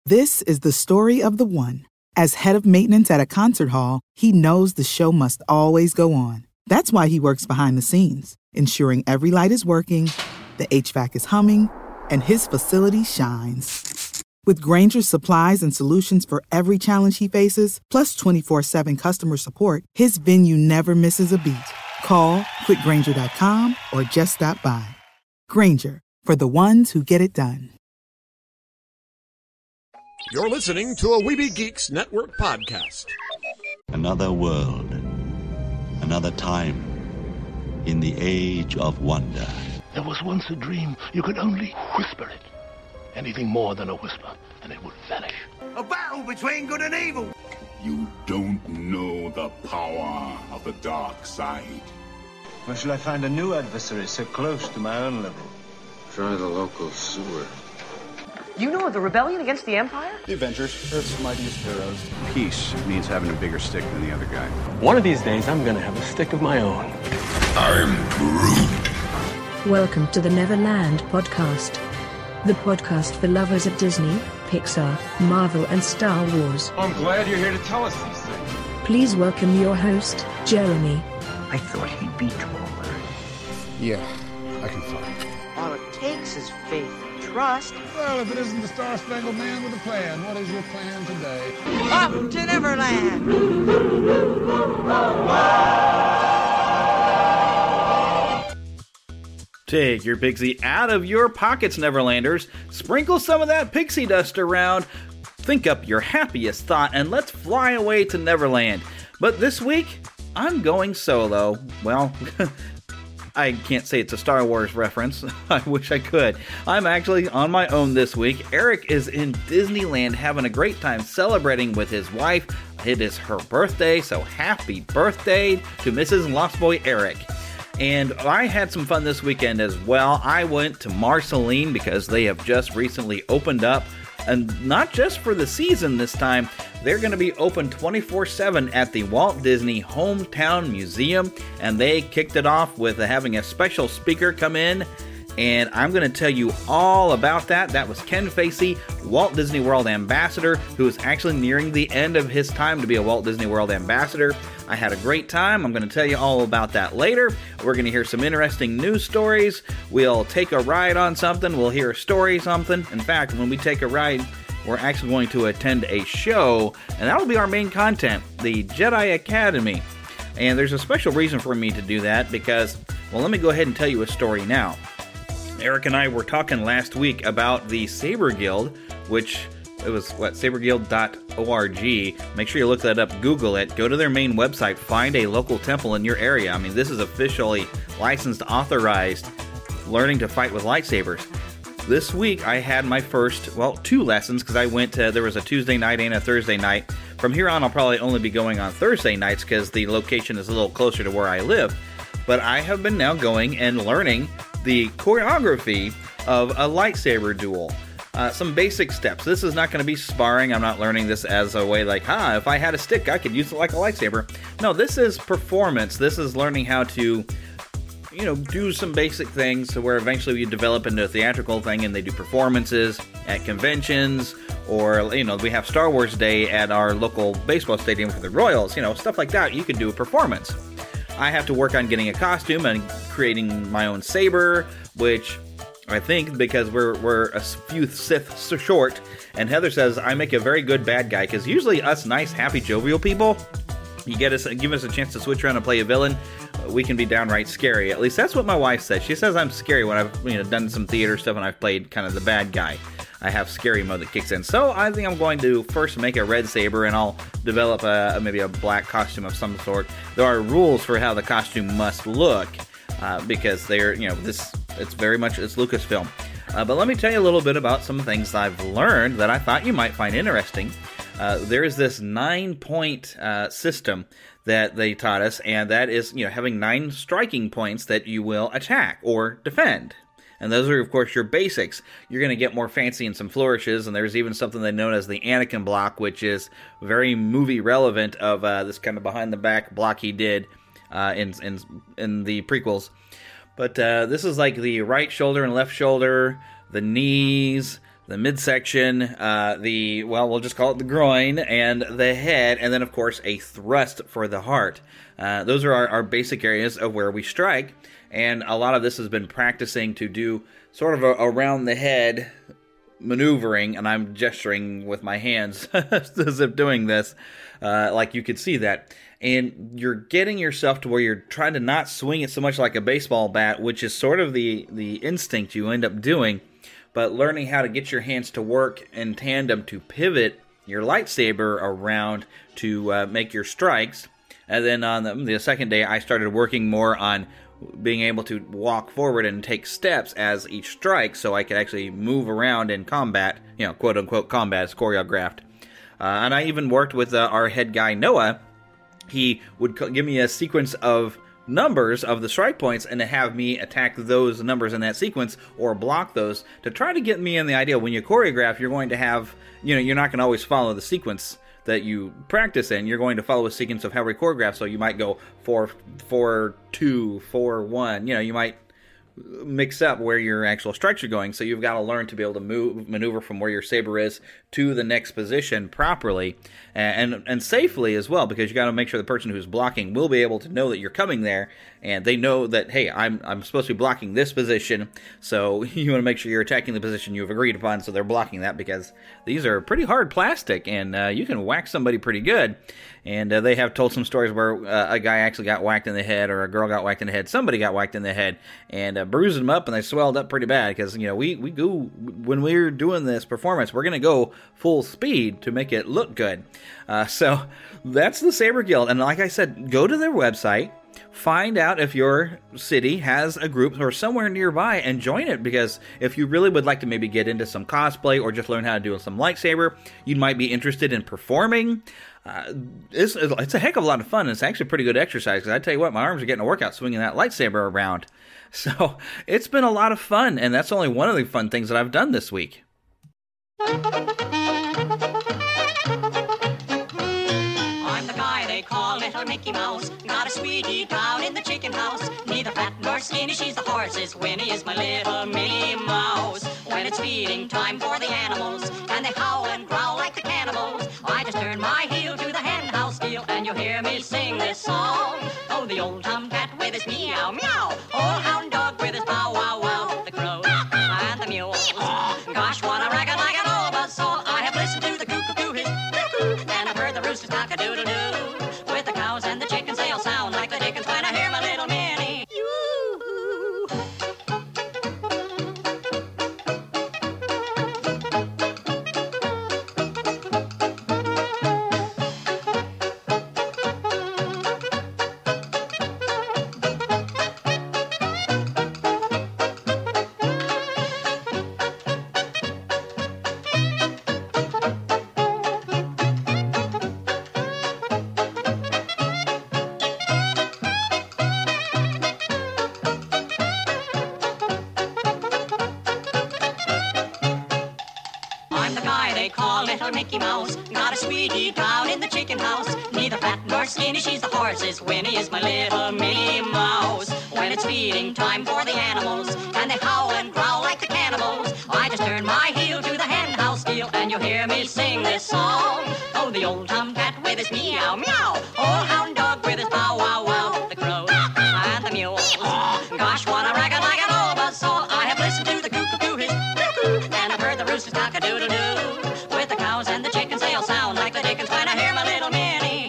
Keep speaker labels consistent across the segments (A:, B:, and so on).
A: This is the story of the one. As head of maintenance at a concert hall, he knows the show must always go on. That's why he works behind the scenes, ensuring every light is working, the HVAC is humming, and his facility shines. With Grainger's supplies and solutions for every challenge he faces, plus 24/7 customer support, his venue never misses a beat. Call quickgrainger.com or just stop by. Grainger, for the ones who get it done.
B: You're listening to a Weeby Geeks Network podcast.
C: Another world, another time, in the age of wonder.
D: There was once a dream. You could only whisper it. Anything more than a whisper, and it would vanish.
E: A battle between good and evil.
F: You don't know the power of the dark side.
G: Where shall I find a new adversary so close to my own level?
H: Try the local sewer.
I: You know of the rebellion against the Empire?
J: The Avengers, Earth's mightiest heroes.
K: Peace means having a bigger stick than the other guy.
L: One of these days, I'm gonna have a stick of my own.
F: I'm Groot.
M: Welcome to the Neverland Podcast. The podcast for lovers of Disney, Pixar, Marvel, and Star Wars.
K: I'm glad you're here to tell us these things.
M: Please welcome your host, Jeremy.
E: I thought he'd be taller.
J: Yeah, I can fly.
I: All it takes is faith and trust.
J: Well, if it isn't the Star-Spangled Man with a plan, what is your plan today?
I: Up to Neverland!
N: Take your pixie out of your pockets, Neverlanders. Sprinkle some of that pixie dust around. Think up your happiest thought and let's fly away to Neverland. But this week, I'm going solo. Well, I can't say it's a Star Wars reference. I wish I could. I'm actually on my own this week. Eric is in Disneyland having a great time celebrating with his wife. It is her birthday, so happy birthday to Mrs. Lost Boy Eric. And I had some fun this weekend as well. I went to Marceline because they have just recently opened up. And not just for the season this time, they're going to be open 24/7 at the Walt Disney Hometown Museum. And they kicked it off with having a special speaker come in. And I'm going to tell you all about that. That was Ken Facey, Walt Disney World Ambassador, who is actually nearing the end of his time to be a Walt Disney World Ambassador. I had a great time. I'm going to tell you all about that later. We're going to hear some interesting news stories. We'll take a ride on something. We'll hear a story something. In fact, when we take a ride, we're actually going to attend a show, and that'll be our main content, the Jedi Academy. And there's a special reason for me to do that because, well, let me go ahead and tell you a story now. Eric and I were talking last week about the Saber Guild, which it was, saberguild.org. Make sure you look that up, Google it, go to their main website, find a local temple in your area. I mean, this is officially licensed, authorized, learning to fight with lightsabers. This week, I had my first, two lessons, because I went to, there was a Tuesday night and a Thursday night. From here on, I'll probably only be going on Thursday nights, because the location is a little closer to where I live. But I have been now going and learning the choreography of a lightsaber duel. Some basic steps. This is not going to be sparring. I'm not learning this as a way like, if I had a stick, I could use it like a lightsaber. No, this is performance. This is learning how to, do some basic things to where eventually you develop into a theatrical thing and they do performances at conventions or, we have Star Wars Day at our local baseball stadium for the Royals, stuff like that. You could do a performance. I have to work on getting a costume and creating my own saber, which I think because we're a few Sith short, and Heather says I make a very good bad guy, because usually us nice, happy, jovial people, give us a chance to switch around and play a villain, we can be downright scary. At least that's what my wife says. She says I'm scary when I've done some theater stuff and I've played kind of the bad guy. I have scary mode that kicks in. So I think I'm going to first make a red saber, and I'll develop maybe a black costume of some sort. There are rules for how the costume must look, because they're, it's very much, it's Lucasfilm. But let me tell you a little bit about some things I've learned that I thought you might find interesting. There is this 9-point system that they taught us, and that is, having 9 striking points that you will attack or defend. And those are, of course, your basics. You're going to get more fancy in some flourishes, and there's even something they known as the Anakin block, which is very movie relevant of this kind of behind-the-back block he did in the prequels. But this is like the right shoulder and left shoulder, the knees, the midsection, we'll just call it the groin, and the head, and then, of course, a thrust for the heart. Those are our basic areas of where we strike, and a lot of this has been practicing to do sort of a around the head maneuvering, and I'm gesturing with my hands as if doing this, like you could see that. And you're getting yourself to where you're trying to not swing it so much like a baseball bat, which is sort of the instinct you end up doing, but learning how to get your hands to work in tandem to pivot your lightsaber around to make your strikes. And then on the second day, I started working more on being able to walk forward and take steps as each strike, so I could actually move around in combat, quote-unquote combat, it's choreographed. And I even worked with our head guy, Noah. He would give me a sequence of numbers of the strike points and to have me attack those numbers in that sequence or block those to try to get me in the idea. When you choreograph, you're going to have, you're not going to always follow the sequence that you practice in. You're going to follow a sequence of how we choreograph, so you might go 4-4-2, 4-1. You might mix up where your actual strikes are going, so you've got to learn to be able to maneuver from where your saber is to the next position properly and safely as well, because you got to make sure the person who's blocking will be able to know that you're coming there, and they know that, hey, I'm supposed to be blocking this position, so you want to make sure you're attacking the position you've agreed upon, so they're blocking that, because these are pretty hard plastic, and you can whack somebody pretty good. And they have told some stories where a guy actually got whacked in the head, or a girl got whacked in the head, somebody got whacked in the head, and bruised them up, and they swelled up pretty bad, because, we go, when we're doing this performance, we're going to go full speed to make it look good. So that's the Saber Guild, and like I said, go to their website, find out if your city has a group or somewhere nearby and join it, because if you really would like to maybe get into some cosplay or just learn how to do some lightsaber, you might be interested in performing. It's a heck of a lot of fun, and it's actually pretty good exercise, because I tell you what, my arms are getting a workout swinging that lightsaber around. So it's been a lot of fun, and that's only one of the fun things that I've done this week.
O: I'm the guy they call Little Mickey Mouse. Got a sweetie down in the chicken house. Neither fat nor skinny, she's the horse's Winnie is my little Minnie Mouse. When it's feeding time for the animals, and they howl and growl like the cannibals, I just turn my heel to the hen house deal, and you'll hear me sing this song. Oh, the old tomcat with his meow meow, old hound dog with his bow wow wow, the crow and the mule. Gosh, what a racket like an old buzzsaw. I have listened to the cuckoo his cuckoo, and I've heard the rooster's cock-a-doodle-doo. With the cows and the chickens, they'll sound like the dickens when I hear my little Minnie. Mickey Mouse, got a sweetie down in the chicken house. Neither fat nor skinny, she's the horse's Winnie is my little Minnie Mouse. When it's feeding time for the animals, and they howl and growl like the cannibals, I just turn my heel to the hen house deal, and you'll hear me sing this song. Oh, the old tomcat with his meow meow, old hound dog with his bow wow wow, the crow and the mule. Gosh, what a racket like an old buzzsaw. I have listened to the cuckoo his cuckoo, and I've heard the rooster's cock-a-doodle-doo. And the chickens, they'll sound like the dickens when I hear my little Minnie.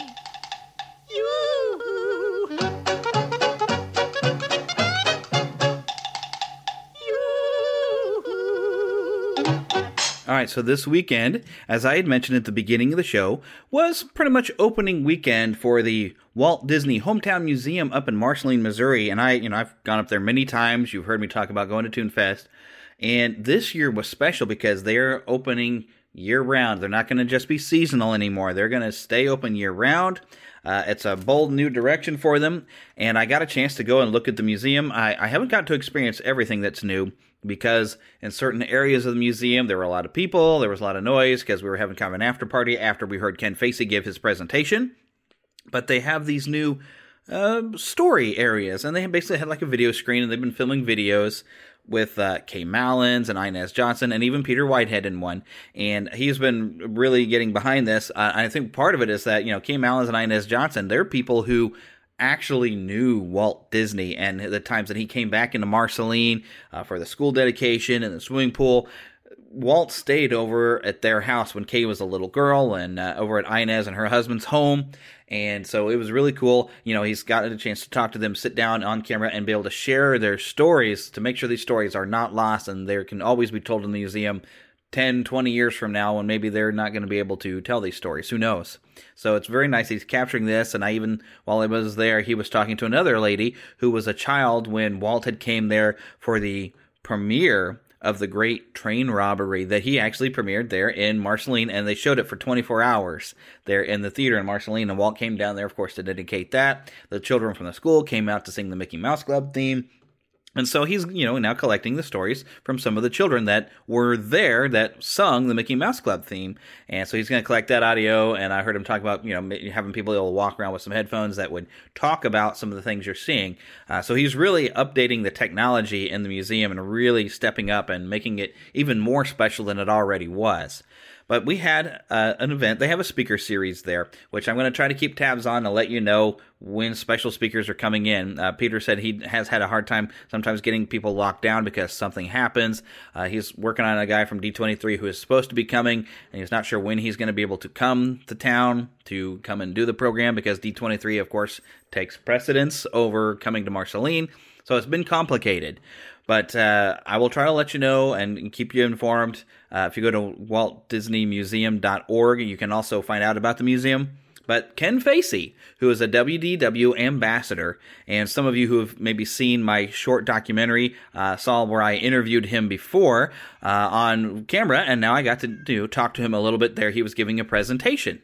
N: All right, so this weekend, as I had mentioned at the beginning of the show, was pretty much opening weekend for the Walt Disney Hometown Museum up in Marceline, Missouri. And I've gone up there many times. You've heard me talk about going to ToonFest. And this year was special because they're opening year-round. They're not going to just be seasonal anymore. They're going to stay open year-round. It's a bold new direction for them, and I got a chance to go and look at the museum. I haven't got to experience everything that's new, because in certain areas of the museum, there were a lot of people, there was a lot of noise, because we were having kind of an after-party after we heard Ken Facey give his presentation. But they have these new story areas, and they basically had like a video screen, and they've been filming videos. with Kay Malins and Inez Johnson and even Peter Whitehead in one. And he's been really getting behind this. I think part of it is that, Kay Malins and Inez Johnson, they're people who actually knew Walt Disney and the times that he came back into Marceline for the school dedication and the swimming pool. Walt stayed over at their house when Kay was a little girl and over at Inez and her husband's home. And so it was really cool. He's gotten a chance to talk to them, sit down on camera, and be able to share their stories to make sure these stories are not lost and they can always be told in the museum 10, 20 years from now when maybe they're not going to be able to tell these stories. Who knows? So it's very nice he's capturing this. And while I was there, he was talking to another lady who was a child when Walt had came there for the premiere of the Great Train Robbery that he actually premiered there in Marceline, and they showed it for 24 hours there in the theater in Marceline, and Walt came down there, of course, to dedicate that. The children from the school came out to sing the Mickey Mouse Club theme. And so he's, now collecting the stories from some of the children that were there that sung the Mickey Mouse Club theme. And so he's going to collect that audio. And I heard him talk about, having people able to walk around with some headphones that would talk about some of the things you're seeing. So he's really updating the technology in the museum and really stepping up and making it even more special than it already was. But we had an event. They have a speaker series there, which I'm going to try to keep tabs on to let you know when special speakers are coming in. Peter said he has had a hard time sometimes getting people locked down because something happens. He's working on a guy from D23 who is supposed to be coming, and he's not sure when he's going to be able to come to town to come and do the program because D23, of course, takes precedence over coming to Marceline. So it's been complicated. But I will try to let you know and keep you informed. If you go to WaltDisneyMuseum.org, you can also find out about the museum. But Ken Facey, who is a WDW ambassador, and some of you who have maybe seen my short documentary saw where I interviewed him before on camera, and now I got to talk to him a little bit there. He was giving a presentation.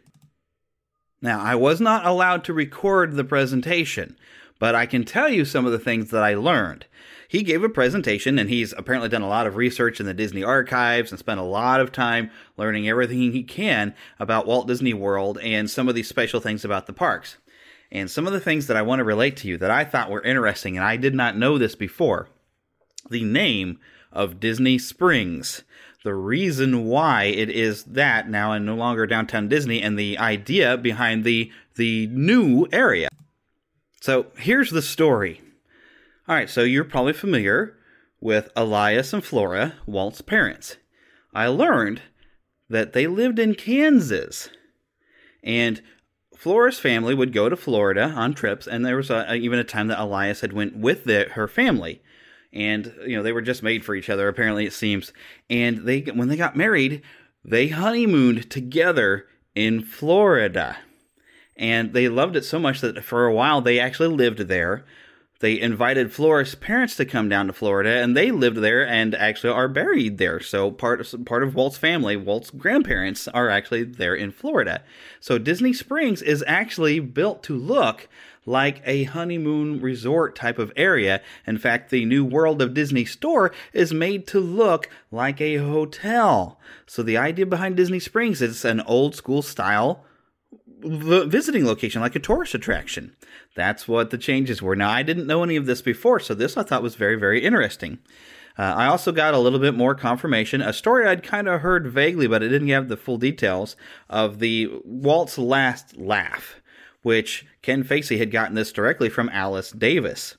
N: Now, I was not allowed to record the presentation, but I can tell you some of the things that I learned. He gave a presentation, and he's apparently done a lot of research in the Disney archives and spent a lot of time learning everything he can about Walt Disney World and some of these special things about the parks. And some of the things that I want to relate to you that I thought were interesting, and I did not know this before. The name of Disney Springs. The reason why it is that now and no longer Downtown Disney, and the idea behind the new area. So here's the story. All right, so you're probably familiar with Elias and Flora, Walt's parents. I learned that they lived in Kansas, and Flora's family would go to Florida on trips, and there was even a time that Elias had went with her family, and they were just made for each other, apparently it seems. And when they got married, they honeymooned together in Florida, and they loved it so much that for a while they actually lived there. They invited Flora's parents to come down to Florida, and they lived there and actually are buried there. So part of Walt's family, Walt's grandparents, are actually there in Florida. So Disney Springs is actually built to look like a honeymoon resort type of area. In fact, the new World of Disney store is made to look like a hotel. So the idea behind Disney Springs is it's an old school style visiting location, like a tourist attraction. That's what the changes were. Now, I didn't know any of this before, so this I thought was very, very interesting. I also got a little bit more confirmation, a story I'd kind of heard vaguely, but I didn't have the full details, of the Walt's Last Laugh, which Ken Facey had gotten this directly from Alice Davis.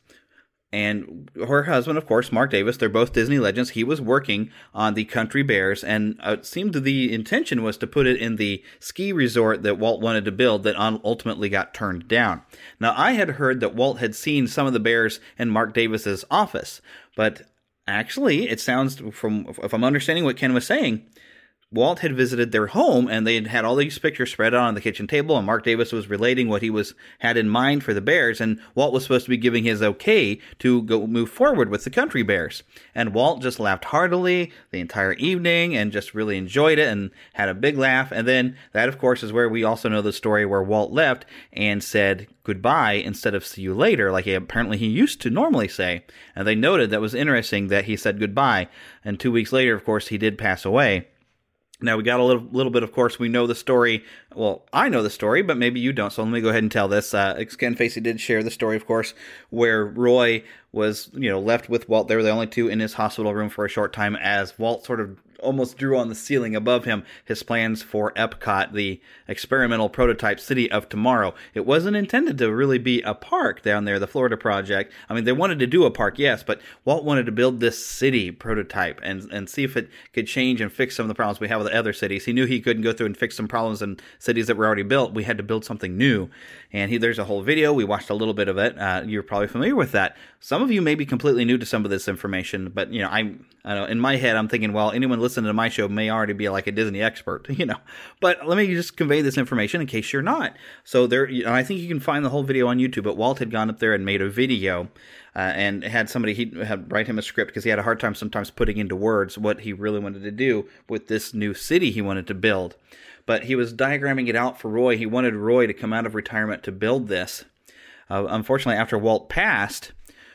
N: And her husband, of course, Mark Davis, they're both Disney legends. He was working on the Country Bears, and it seemed the intention was to put it in the ski resort that Walt wanted to build that ultimately got turned down. Now, I had heard that Walt had seen some of the bears in Mark Davis's office, but actually, it sounds, if I'm understanding what Ken was saying, Walt had visited their home, and they had all these pictures spread out on the kitchen table, and Mark Davis was relating what he had in mind for the bears, and Walt was supposed to be giving his okay to go move forward with the Country Bears. And Walt just laughed heartily the entire evening and just really enjoyed it and had a big laugh. And then that, of course, is where we also know the story where Walt left and said goodbye instead of see you later, like apparently he used to normally say. And they noted that was interesting that he said goodbye, and 2 weeks later, of course, he did pass away. Now, we got a little bit, of course, we know the story. Well, I know the story, but maybe you don't, so let me go ahead and tell this. Ken Facey did share the story, of course, where Roy was, left with Walt. They were the only two in his hospital room for a short time as Walt sort of almost drew on the ceiling above him his plans for Epcot, the experimental prototype city of tomorrow. It wasn't intended to really be a park down there, the Florida project. I mean, they wanted to do a park, yes, but Walt wanted to build this city prototype and see if it could change and fix some of the problems we have with the other cities. He knew he couldn't go through and fix some problems in cities that were already built. We had to build something new. And there's a whole video. We watched a little bit of it. You're probably familiar with that. Some of you may be completely new to some of this information, but I know in my head I'm thinking, well, anyone listening to my show may already be like a Disney expert, But let me just convey this information in case you're not. So I think you can find the whole video on YouTube. But Walt had gone up there and made a video, and had somebody he had write him a script because he had a hard time sometimes putting into words what he really wanted to do with this new city he wanted to build. But he was diagramming it out for Roy. He wanted Roy to come out of retirement to build this. Unfortunately, after Walt passed,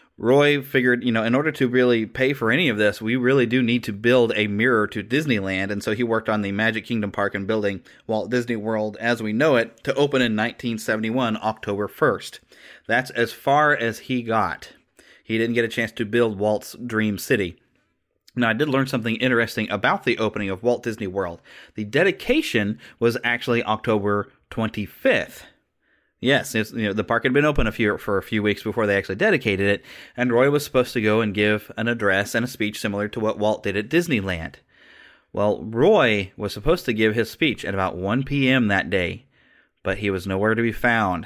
N: Roy figured, in order to really pay for any of this, we really do need to build a mirror to Disneyland. And so he worked on the Magic Kingdom Park and building Walt Disney World as we know it to open in 1971, October 1st. That's as far as he got. He didn't get a chance to build Walt's dream city. Now, I did learn something interesting about the opening of Walt Disney World. The dedication was actually October 25th. Yes, the park had been open for a few weeks before they actually dedicated it, and Roy was supposed to go and give an address and a speech similar to what Walt did at Disneyland. Well, Roy was supposed to give his speech at about 1 p.m. that day, but he was nowhere to be found.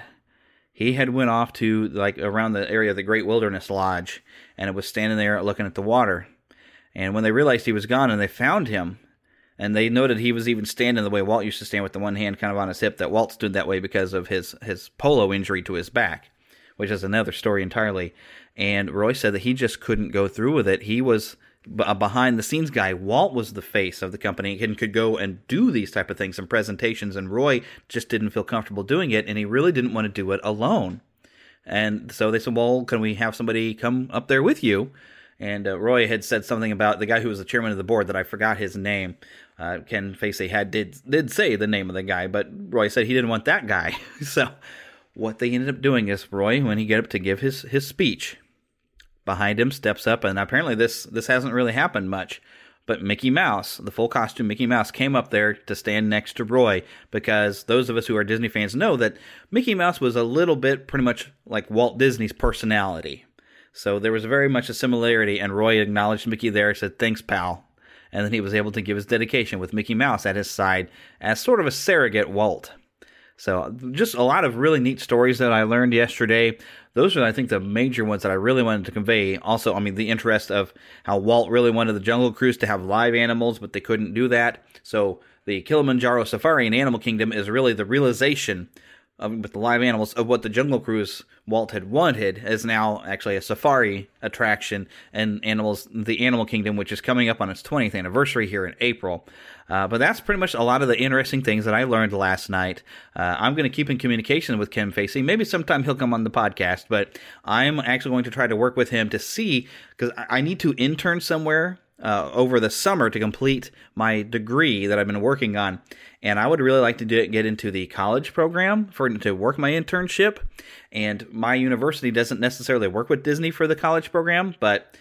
N: He had went off to around the area of the Great Wilderness Lodge, and it was standing there looking at the water. And when they realized he was gone and they found him, and they noted he was even standing the way Walt used to stand with the one hand kind of on his hip, that Walt stood that way because of his polo injury to his back, which is another story entirely. And Roy said that he just couldn't go through with it. He was a behind-the-scenes guy. Walt was the face of the company and could go and do these type of things and presentations, and Roy just didn't feel comfortable doing it, and he really didn't want to do it alone. And so they said, well, can we have somebody come up there with you? And Roy had said something about the guy who was the chairman of the board that I forgot his name. Ken Facey did say the name of the guy, but Roy said he didn't want that guy. So what they ended up doing is Roy, when he got up to give his speech, behind him steps up, and apparently this hasn't really happened much, but Mickey Mouse, the full costume Mickey Mouse, came up there to stand next to Roy, because those of us who are Disney fans know that Mickey Mouse was a little bit pretty much like Walt Disney's personality. So there was very much a similarity, and Roy acknowledged Mickey there, said, "Thanks, pal." And then he was able to give his dedication with Mickey Mouse at his side as sort of a surrogate Walt. So just a lot of really neat stories that I learned yesterday. Those are, I think, the major ones that I really wanted to convey. Also, the interest of how Walt really wanted the Jungle Cruise to have live animals, but they couldn't do that. So the Kilimanjaro Safari in Animal Kingdom is really the realization with the live animals of what the Jungle Cruise Walt had wanted, is now actually a safari attraction and the Animal Kingdom, which is coming up on its 20th anniversary here in April. But that's pretty much a lot of the interesting things that I learned last night. I'm going to keep in communication with Ken Facey. Maybe sometime he'll come on the podcast, but I'm actually going to try to work with him to see, because I need to intern somewhere over the summer to complete my degree that I've been working on. And I would really like to get into the college program to work my internship. And my university doesn't necessarily work with Disney for the college program, but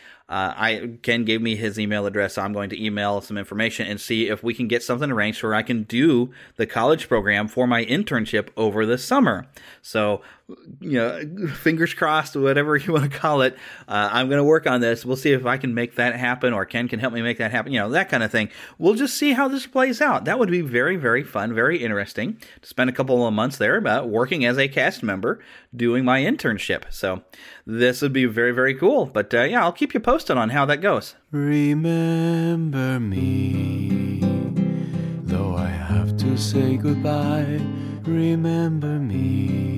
N: Ken gave me his email address, so I'm going to email some information and see if we can get something arranged where I can do the college program for my internship over the summer. So, fingers crossed, whatever you want to call it. I'm going to work on this. We'll see if I can make that happen, or Ken can help me make that happen, that kind of thing. We'll just see how this plays out. That would be very, very fun, very interesting to spend a couple of months there working as a cast member doing my internship. So this would be very, very cool. But I'll keep you posted on how that goes.
P: Remember me, though I have to say goodbye. Remember me,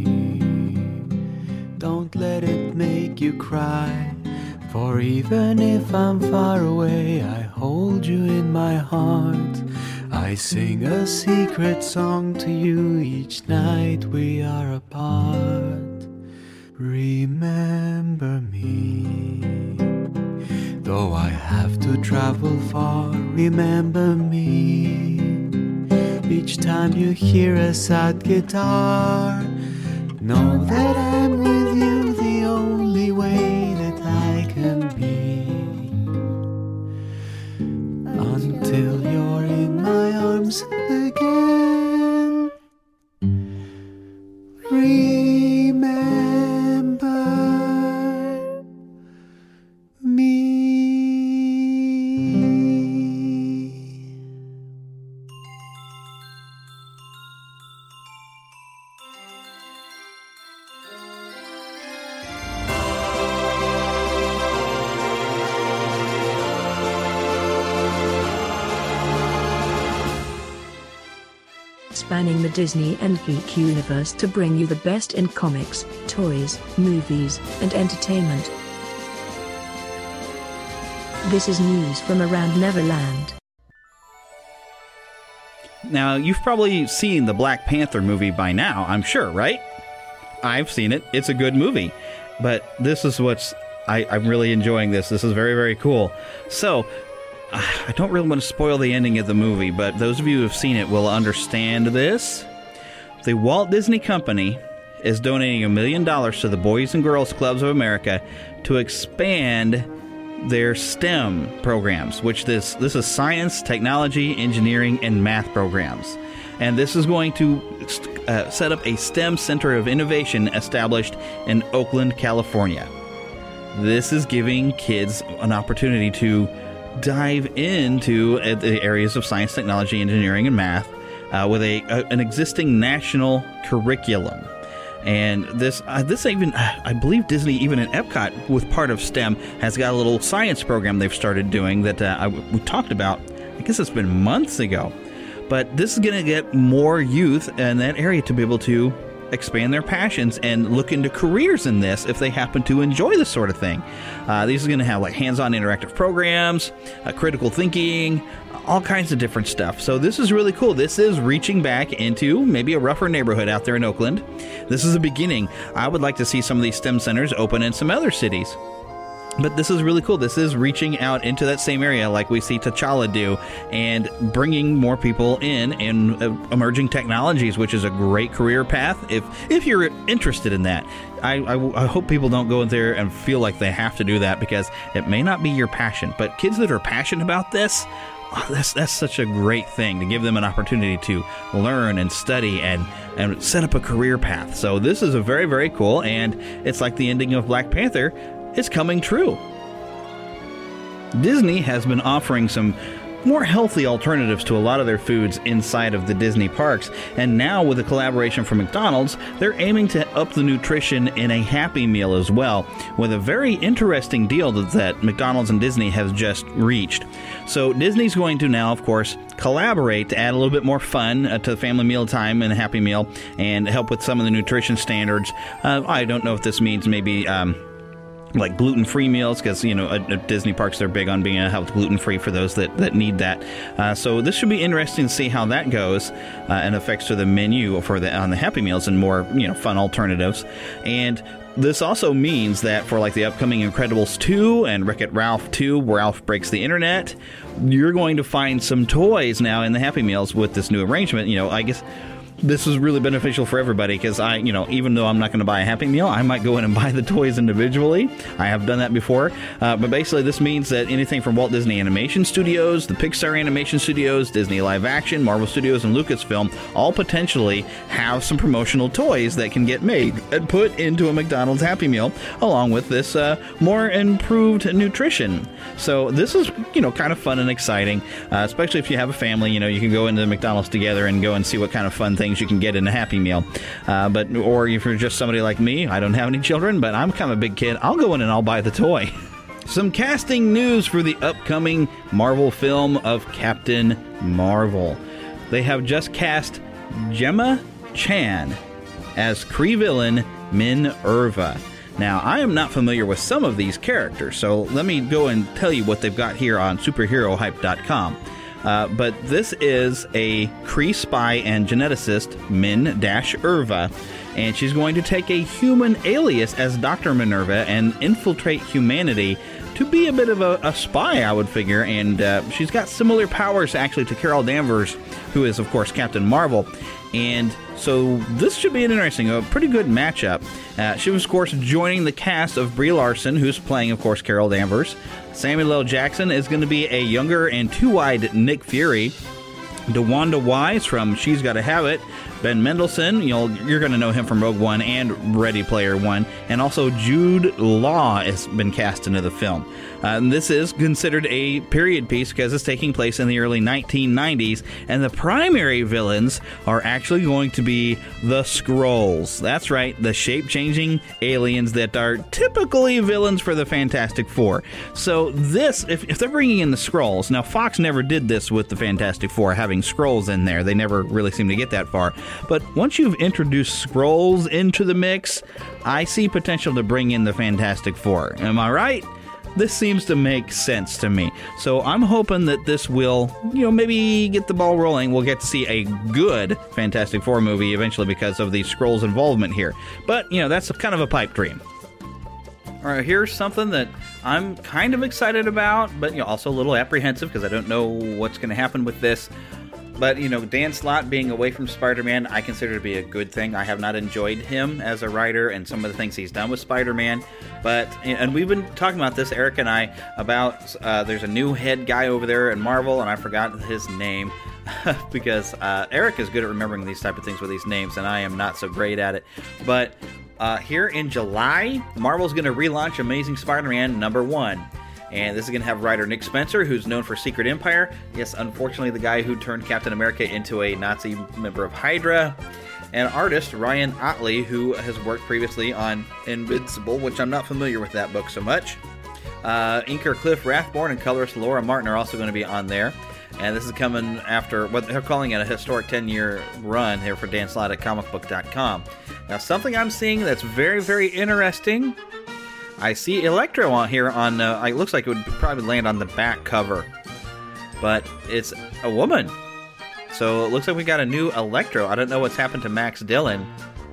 P: don't let it make you cry. For even if I'm far away, I hold you in my heart. I sing a secret song to you each night we are apart. Remember me, though I have to travel far. Remember me, each time you hear a sad guitar. Know that I'm with you the only way that I can be. Until you're in my arms again. Remember me.
M: Spanning the Disney and geek universe to bring you the best in comics, toys, movies, and entertainment. This is news from around Neverland.
N: Now, you've probably seen the Black Panther movie by now, I'm sure, right? I've seen it. It's a good movie. But this is I'm really enjoying this. This is very, very cool. So, I don't really want to spoil the ending of the movie, but those of you who have seen it will understand this. The Walt Disney Company is donating $1 million to the Boys and Girls Clubs of America to expand their STEM programs, which this is science, technology, engineering, and math programs. And this is going to set up a STEM Center of Innovation established in Oakland, California. This is giving kids an opportunity to dive into the areas of science, technology, engineering, and math with an existing national curriculum. And this even, I believe Disney, even in Epcot, with part of STEM, has got a little science program they've started doing that we talked about, I guess it's been months ago. But this is going to get more youth in that area to be able to expand their passions and look into careers in this if they happen to enjoy this sort of thing. These are going to have like hands-on interactive programs, critical thinking, all kinds of different stuff. So this is really cool. This is reaching back into maybe a rougher neighborhood out there in Oakland. This is a beginning. I would like to see some of these STEM centers open in some other cities. But this is really cool. This is reaching out into that same area like we see T'Challa do and bringing more people in emerging technologies, which is a great career path if you're interested in that. I hope people don't go in there and feel like they have to do that because it may not be your passion. But kids that are passionate about this, that's such a great thing to give them an opportunity to learn and study and set up a career path. So this is a very, very cool, and it's like the ending of Black Panther. It's coming true. Disney has been offering some more healthy alternatives to a lot of their foods inside of the Disney parks, and now with a collaboration from McDonald's, they're aiming to up the nutrition in a Happy Meal as well, with a very interesting deal that McDonald's and Disney have just reached. So Disney's going to now, of course, collaborate to add a little bit more fun to the family meal time and a Happy Meal and help with some of the nutrition standards. I don't know if this means maybe like gluten-free meals, because, at Disney parks, they're big on being health gluten-free for those that need that. So this should be interesting to see how that goes and affects to the menu on the Happy Meals and more, fun alternatives. And this also means that for like the upcoming Incredibles 2 and Wreck-It Ralph 2, Ralph Breaks the Internet, you're going to find some toys now in the Happy Meals with this new arrangement. I guess this is really beneficial for everybody because even though I'm not going to buy a Happy Meal, I might go in and buy the toys individually. I have done that before. But basically, this means that anything from Walt Disney Animation Studios, the Pixar Animation Studios, Disney Live Action, Marvel Studios, and Lucasfilm all potentially have some promotional toys that can get made and put into a McDonald's Happy Meal, along with this more improved nutrition. So this is, kind of fun and exciting, especially if you have a family. You can go into McDonald's together and go and see what kind of fun things you can get in a Happy Meal. Or if you're just somebody like me, I don't have any children, but I'm kind of a big kid, I'll go in and I'll buy the toy. Some casting news for the upcoming Marvel film of Captain Marvel. They have just cast Gemma Chan as Kree villain Minerva. Now, I am not familiar with some of these characters, so let me go and tell you what they've got here on superherohype.com. But this is a Kree spy and geneticist, Min-Irva, and she's going to take a human alias as Dr. Minerva and infiltrate humanity to be a bit of a spy, I would figure, and she's got similar powers, actually, to Carol Danvers, who is, of course, Captain Marvel. And so this should be an interesting, a pretty good matchup. She was, of course, joining the cast of Brie Larson, who's playing, of course, Carol Danvers. Samuel L. Jackson is going to be a younger and two-eyed Nick Fury. DeWanda Wise from She's Gotta Have It. Ben Mendelsohn, you're going to know him from Rogue One and Ready Player One. And also Jude Law has been cast into the film. This is considered a period piece because it's taking place in the early 1990s. And the primary villains are actually going to be the Skrulls. That's right, the shape-changing aliens that are typically villains for the Fantastic Four. So this, if they're bringing in the Skrulls, now Fox never did this with the Fantastic Four, having Skrulls in there. They never really seem to get that far. But once you've introduced Skrulls into the mix, I see potential to bring in the Fantastic Four. Am I right? This seems to make sense to me. So I'm hoping that this will, maybe get the ball rolling. We'll get to see a good Fantastic Four movie eventually because of the Skrulls' involvement here. But, that's kind of a pipe dream. All right, here's something that I'm kind of excited about, but also a little apprehensive because I don't know what's going to happen with this. But, Dan Slott being away from Spider-Man, I consider to be a good thing. I have not enjoyed him as a writer and some of the things he's done with Spider-Man. And we've been talking about this, Eric and I, about there's a new head guy over there in Marvel, and I forgot his name. Because Eric is good at remembering these type of things with these names, and I am not so great at it. But here in July, Marvel's going to relaunch Amazing Spider-Man #1. And this is going to have writer Nick Spencer, who's known for Secret Empire. Yes, unfortunately, the guy who turned Captain America into a Nazi member of Hydra. And artist Ryan Otley, who has worked previously on Invincible, which I'm not familiar with that book so much. Inker Cliff Rathborn and colorist Laura Martin are also going to be on there. And this is coming after what they're calling it a historic 10-year run here for Dan Slott at comicbook.com. Now, something I'm seeing that's very, very interesting. I see Electro on here on, it looks like it would probably land on the back cover, but it's a woman. So it looks like we got a new Electro. I don't know what's happened to Max Dillon.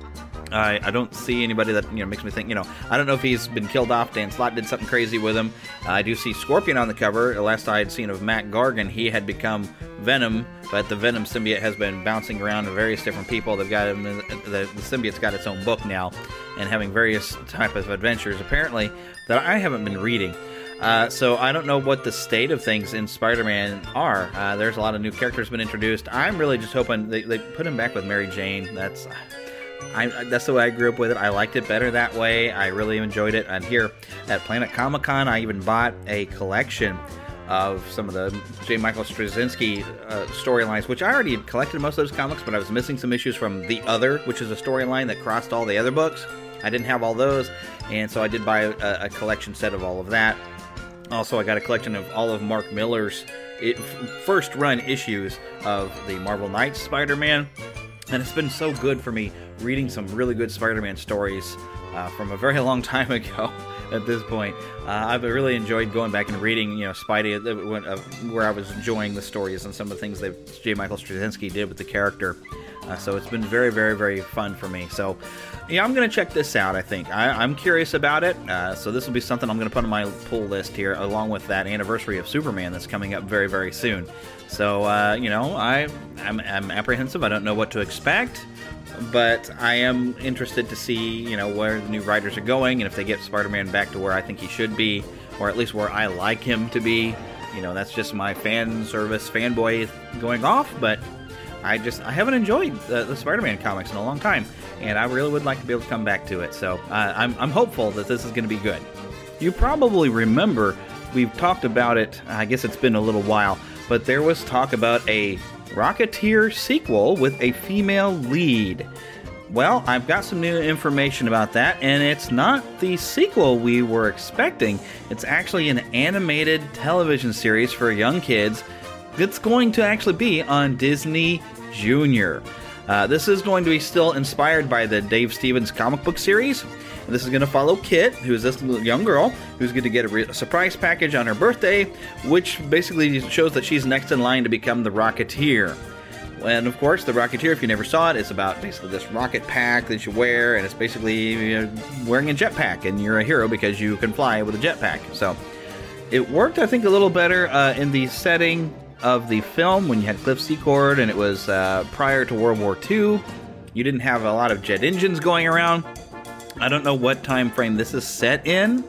N: I don't see anybody that makes me think, I don't know if he's been killed off. Dan Slott did something crazy with him. I do see Scorpion on the cover. The last I had seen of Matt Gargan, he had become Venom, but the Venom symbiote has been bouncing around to various different people. They've got him, the symbiote's got its own book now and having various type of adventures, apparently, that I haven't been reading. So I don't know what the state of things in Spider-Man are. There's a lot of new characters been introduced. I'm really just hoping they put him back with Mary Jane. That's the way I grew up with it. I liked it better that way. I really enjoyed it. And here at Planet Comic-Con, I even bought a collection of some of the J. Michael Straczynski storylines, which I already had collected most of those comics, but I was missing some issues from The Other, which is a storyline that crossed all the other books. I didn't have all those, and so I did buy a collection set of all of that. Also, I got a collection of all of Mark Millar's first run issues of the Marvel Knights Spider-Man. And it's been so good for me reading some really good Spider-Man stories from a very long time ago at this point. I've really enjoyed going back and reading, Spidey, where I was enjoying the stories and some of the things that J. Michael Straczynski did with the character. So it's been very, very, very fun for me. So, I'm going to check this out, I think. I'm curious about it. So this will be something I'm going to put on my pull list here, along with that Anniversary of Superman that's coming up very, very soon. So, I'm apprehensive. I don't know what to expect. But I am interested to see, where the new writers are going and if they get Spider-Man back to where I think he should be, or at least where I like him to be. That's just my fan service fanboy going off, but I haven't enjoyed the Spider-Man comics in a long time, and I really would like to be able to come back to it. So I'm hopeful that this is going to be good. You probably remember we've talked about it. I guess it's been a little while, but there was talk about a Rocketeer sequel with a female lead. Well, I've got some new information about that, and it's not the sequel we were expecting. It's actually an animated television series for young kids that's going to actually be on Disney Junior. This is going to be still inspired by the Dave Stevens comic book series. And this is going to follow Kit, who's this young girl who's going to get a surprise package on her birthday, which basically shows that she's next in line to become the Rocketeer. And of course, the Rocketeer, if you never saw it, it's about basically this rocket pack that you wear, and it's basically wearing a jetpack, and you're a hero because you can fly with a jetpack. So It worked, I think, a little better in the setting of the film when you had Cliff Secord and it was prior to World War II. You didn't have a lot of jet engines going around. I don't know what time frame this is set in.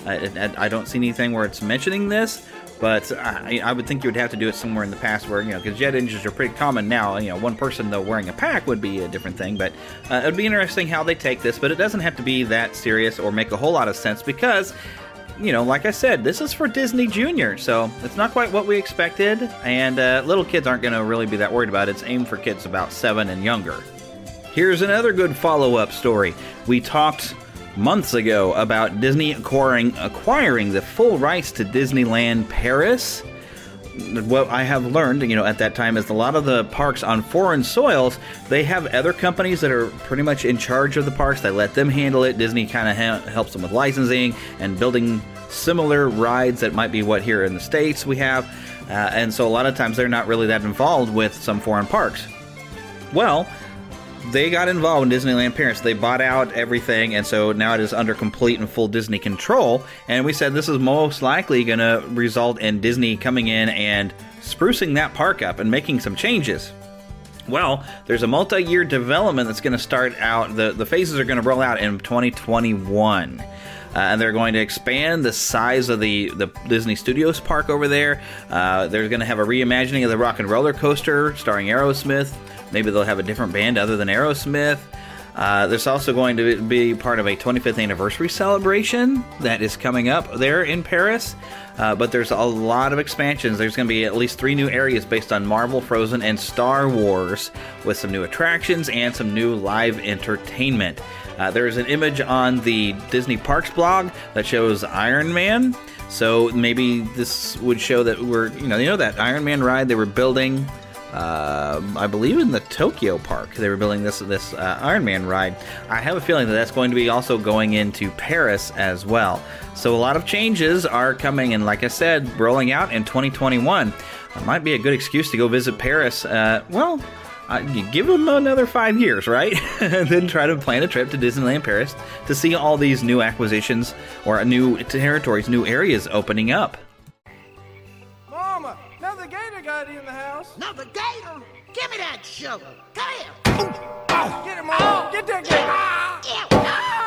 N: I don't see anything where it's mentioning this, but I would think you would have to do it somewhere in the past where, because jet engines are pretty common now. One person, though, wearing a pack would be a different thing, but it would be interesting how they take this, but it doesn't have to be that serious or make a whole lot of sense because, like I said, this is for Disney Junior, so it's not quite what we expected, and little kids aren't going to really be that worried about it. It's aimed for kids about 7 and younger. Here's another good follow-up story. We talked months ago about Disney acquiring the full rights to Disneyland Paris. What I have learned, at that time is a lot of the parks on foreign soils, they have other companies that are pretty much in charge of the parks. They let them handle it. Disney kind of helps them with licensing and building similar rides that might be what here in the States we have. And so a lot of times they're not really that involved with some foreign parks. Well, they got involved in Disneyland Paris. They bought out everything, and so now it is under complete and full Disney control. And we said this is most likely going to result in Disney coming in and sprucing that park up and making some changes. Well, there's a multi-year development that's going to start out. The phases are going to roll out in 2021. And they're going to expand the size of the Disney Studios park over there. They're going to have a reimagining of the Rock and Roller Coaster starring Aerosmith. Maybe they'll have a different band other than Aerosmith. There's also going to be part of a 25th anniversary celebration that is coming up there in Paris. But there's a lot of expansions. There's going to be at least 3 new areas based on Marvel, Frozen, and Star Wars with some new attractions and some new live entertainment. There's an image on the Disney Parks blog that shows Iron Man. So maybe this would show that we're, that Iron Man ride they were building, I believe in the Tokyo Park. They were building this Iron Man ride. I have a feeling that that's going to be also going into Paris as well. So a lot of changes are coming, and like I said, rolling out in 2021. It might be a good excuse to go visit Paris. Give them another 5 years, right? And then try to plan a trip to Disneyland Paris to see all these new acquisitions or new territories, new areas opening up.
Q: Mama, another gator got in the house.
I: Another gator? Give me that shovel. Come here.
Q: Get him, Mom. Get that gator.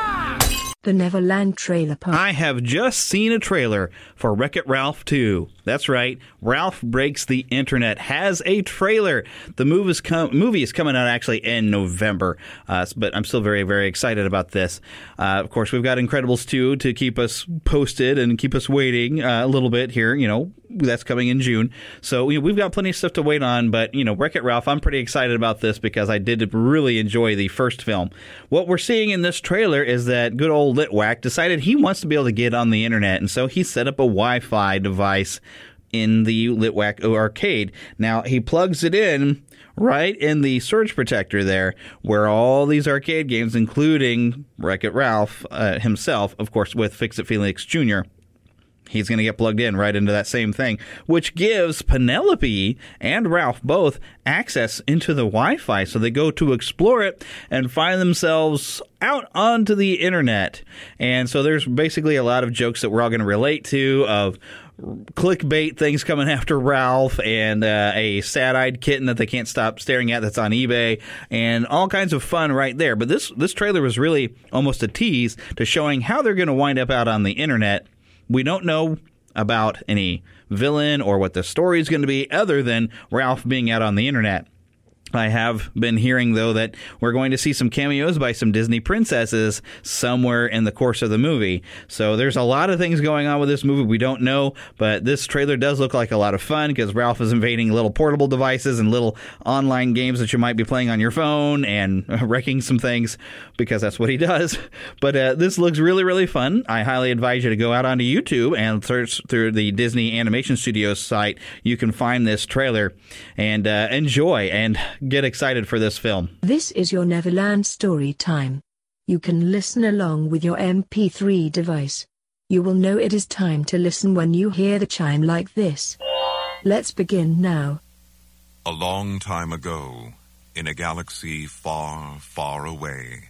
M: The Neverland Trailer Park.
N: I have just seen a trailer for Wreck-It Ralph 2. That's right, Ralph Breaks the Internet has a trailer. The movie is coming out actually in November, but I'm still very, very excited about this. Of course, we've got Incredibles 2 to keep us posted and keep us waiting a little bit here. That's coming in June. So we've got plenty of stuff to wait on, but Wreck-It Ralph, I'm pretty excited about this because I did really enjoy the first film. What we're seeing in this trailer is that good old Litwack decided he wants to be able to get on the internet, and so he set up a Wi-Fi device in the Litwack arcade. Now, he plugs it in right in the surge protector there, where all these arcade games, including Wreck-It Ralph himself, of course, with Fix-It Felix Jr., he's going to get plugged in right into that same thing, which gives Penelope and Ralph both access into the Wi-Fi. So they go to explore it and find themselves out onto the internet. And so there's basically a lot of jokes that we're all going to relate to of clickbait things coming after Ralph and a sad-eyed kitten that they can't stop staring at that's on eBay and all kinds of fun right there. But this trailer was really almost a tease to showing how they're going to wind up out on the internet. We don't know about any villain or what the story is going to be other than Ralph being out on the internet. I have been hearing, though, that we're going to see some cameos by some Disney princesses somewhere in the course of the movie. So there's a lot of things going on with this movie we don't know, but this trailer does look like a lot of fun because Ralph is invading little portable devices and little online games that you might be playing on your phone and wrecking some things because that's what he does. But this looks really, really fun. I highly advise you to go out onto YouTube and search through the Disney Animation Studios site. You can find this trailer and enjoy and get excited for this film.
M: This is your Neverland story time. You can listen along with your MP3 device. You will know it is time to listen when you hear the chime like this. Let's begin now.
R: A long time ago, in a galaxy far, far away.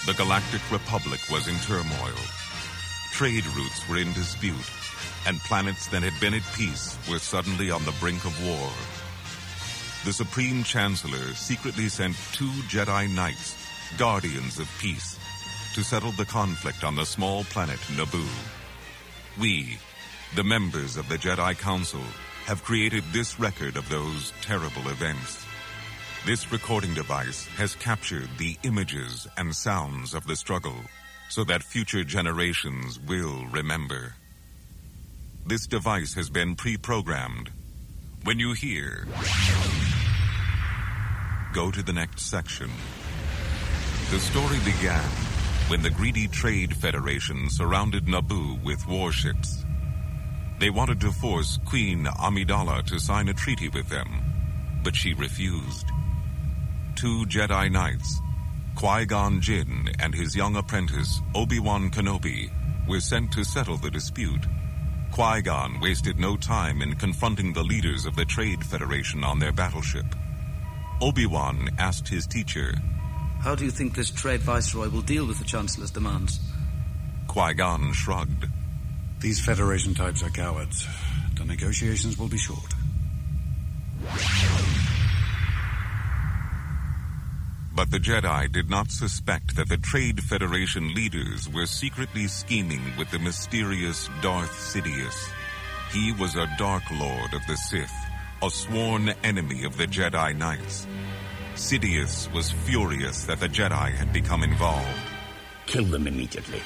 R: The Galactic Republic was in turmoil. Trade routes were in dispute, and planets that had been at peace were suddenly on the brink of war. The Supreme Chancellor secretly sent 2 Jedi Knights, guardians of peace, to settle the conflict on the small planet Naboo. We, the members of the Jedi Council, have created this record of those terrible events. This recording device has captured the images and sounds of the struggle so that future generations will remember. This device has been pre-programmed. When you hear, go to the next section. The story began when the greedy Trade Federation surrounded Naboo with warships. They wanted to force Queen Amidala to sign a treaty with them, but she refused. 2 Jedi Knights, Qui-Gon Jinn and his young apprentice, Obi-Wan Kenobi, were sent to settle the dispute. Qui-Gon wasted no time in confronting the leaders of the Trade Federation on their battleship. Obi-Wan asked his teacher,
S: "How do you think this Trade Viceroy will deal with the Chancellor's demands?"
R: Qui-Gon shrugged.
T: "These Federation types are cowards. The negotiations will be short."
R: But the Jedi did not suspect that the Trade Federation leaders were secretly scheming with the mysterious Darth Sidious. He was a Dark Lord of the Sith, a sworn enemy of the Jedi Knights. Sidious was furious that the Jedi had become involved.
E: "Kill them immediately."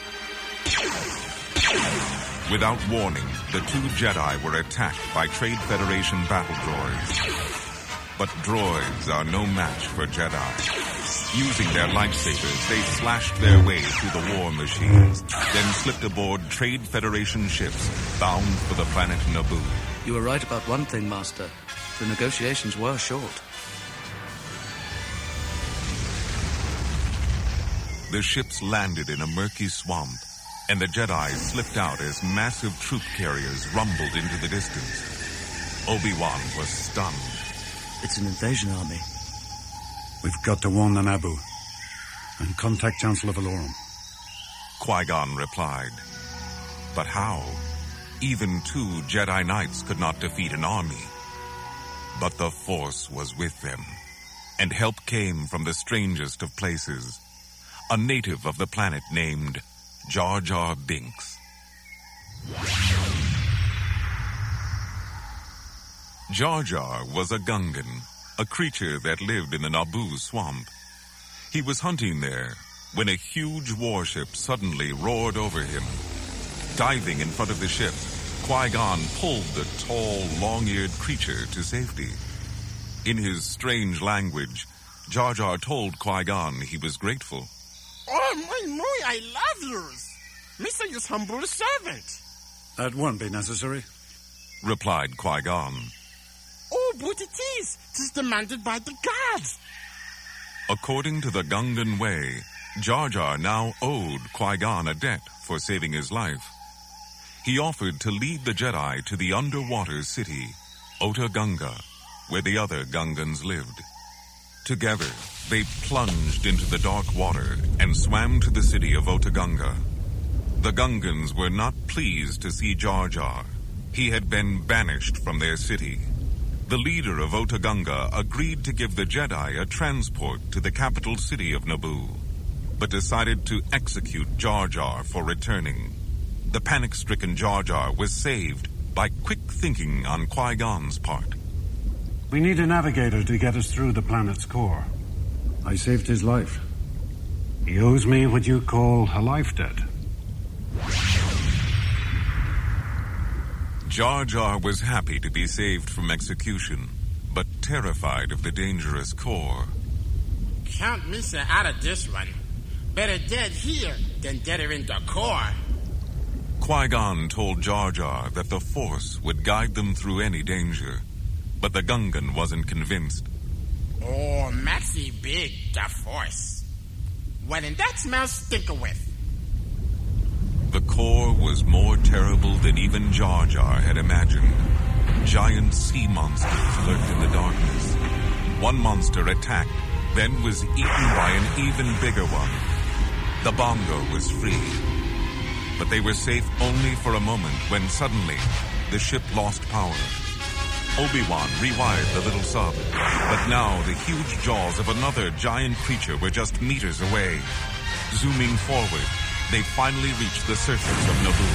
R: Without warning, the 2 Jedi were attacked by Trade Federation battle droids. But droids are no match for Jedi. Using their lightsabers, they slashed their way through the war machines, then slipped aboard Trade Federation ships bound for the planet Naboo.
S: You were right about one thing, Master. The negotiations were short.
R: The ships landed in a murky swamp, and the Jedi slipped out as massive troop carriers rumbled into the distance. Obi-Wan was stunned.
S: It's an invasion army.
T: "We've got to warn the Naboo and contact Chancellor Valorum."
R: Qui-Gon replied. But how? Even 2 Jedi Knights could not defeat an army. But the Force was with them, and help came from the strangest of places, a native of the planet named Jar Jar Binks. Jar Jar was a Gungan, a creature that lived in the Naboo swamp. He was hunting there when a huge warship suddenly roared over him. Diving in front of the ship, Qui-Gon pulled the tall, long-eared creature to safety. In his strange language, Jar Jar told Qui-Gon he was grateful.
I: "Oh, my, I love yours. Mr. Your humble servant."
T: "That won't be necessary,"
R: replied Qui-Gon.
I: "Oh, but it is. 'Tis demanded by the gods."
R: According to the Gungan way, Jar Jar now owed Qui-Gon a debt for saving his life. He offered to lead the Jedi to the underwater city, Otoh Gunga, where the other Gungans lived. Together, they plunged into the dark water and swam to the city of Otoh Gunga. The Gungans were not pleased to see Jar Jar. He had been banished from their city. The leader of Otoh Gunga agreed to give the Jedi a transport to the capital city of Naboo, but decided to execute Jar Jar for returning. The panic-stricken Jar Jar was saved by quick thinking on Qui-Gon's part.
T: "We need a navigator to get us through the planet's core. I saved his life. He owes me what you call a life debt."
R: Jar Jar was happy to be saved from execution, but terrified of the dangerous core.
I: "Count Misa out of this one. Better dead here than deader in the core."
R: Qui-Gon told Jar Jar that the Force would guide them through any danger, but the Gungan wasn't convinced.
I: "Oh, Maxie big, the Force. Well, then that smells stinker with."
R: The core was more terrible than even Jar Jar had imagined. Giant sea monsters lurked in the darkness. One monster attacked, then was eaten by an even bigger one. The Bongo was free. But they were safe only for a moment when suddenly the ship lost power. Obi-Wan rewired the little sub, but now the huge jaws of another giant creature were just meters away. Zooming forward, they finally reached the surface of Naboo.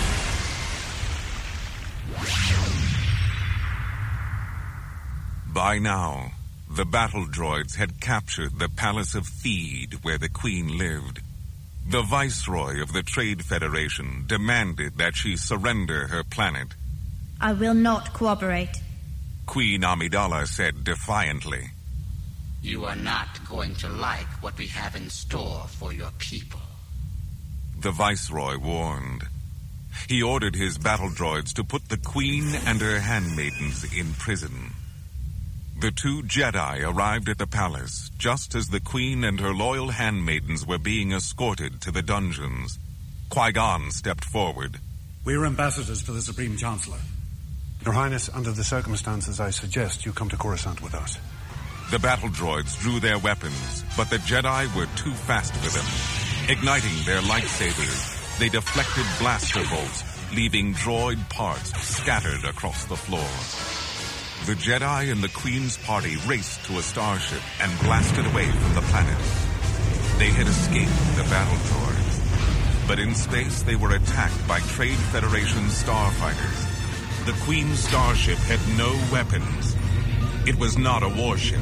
R: By now, the battle droids had captured the Palace of Theed where the Queen lived. The Viceroy of the Trade Federation demanded that she surrender her planet.
U: I will not cooperate.
R: Queen Amidala said defiantly.
E: You are not going to like what we have in store for your people.
R: The Viceroy warned. He ordered his battle droids to put the Queen and her handmaidens in prison. The two Jedi arrived at the palace just as the Queen and her loyal handmaidens were being escorted to the dungeons. Qui-Gon stepped forward.
T: We are ambassadors for the Supreme Chancellor. Your Highness, under the circumstances, I suggest you come to Coruscant with us.
R: The battle droids drew their weapons, but the Jedi were too fast for them. Igniting their lightsabers, they deflected blaster bolts, leaving droid parts scattered across the floor. The Jedi and the Queen's party raced to a starship and blasted away from the planet. They had escaped the battle droids, but in space they were attacked by Trade Federation starfighters. The Queen's starship had no weapons. It was not a warship.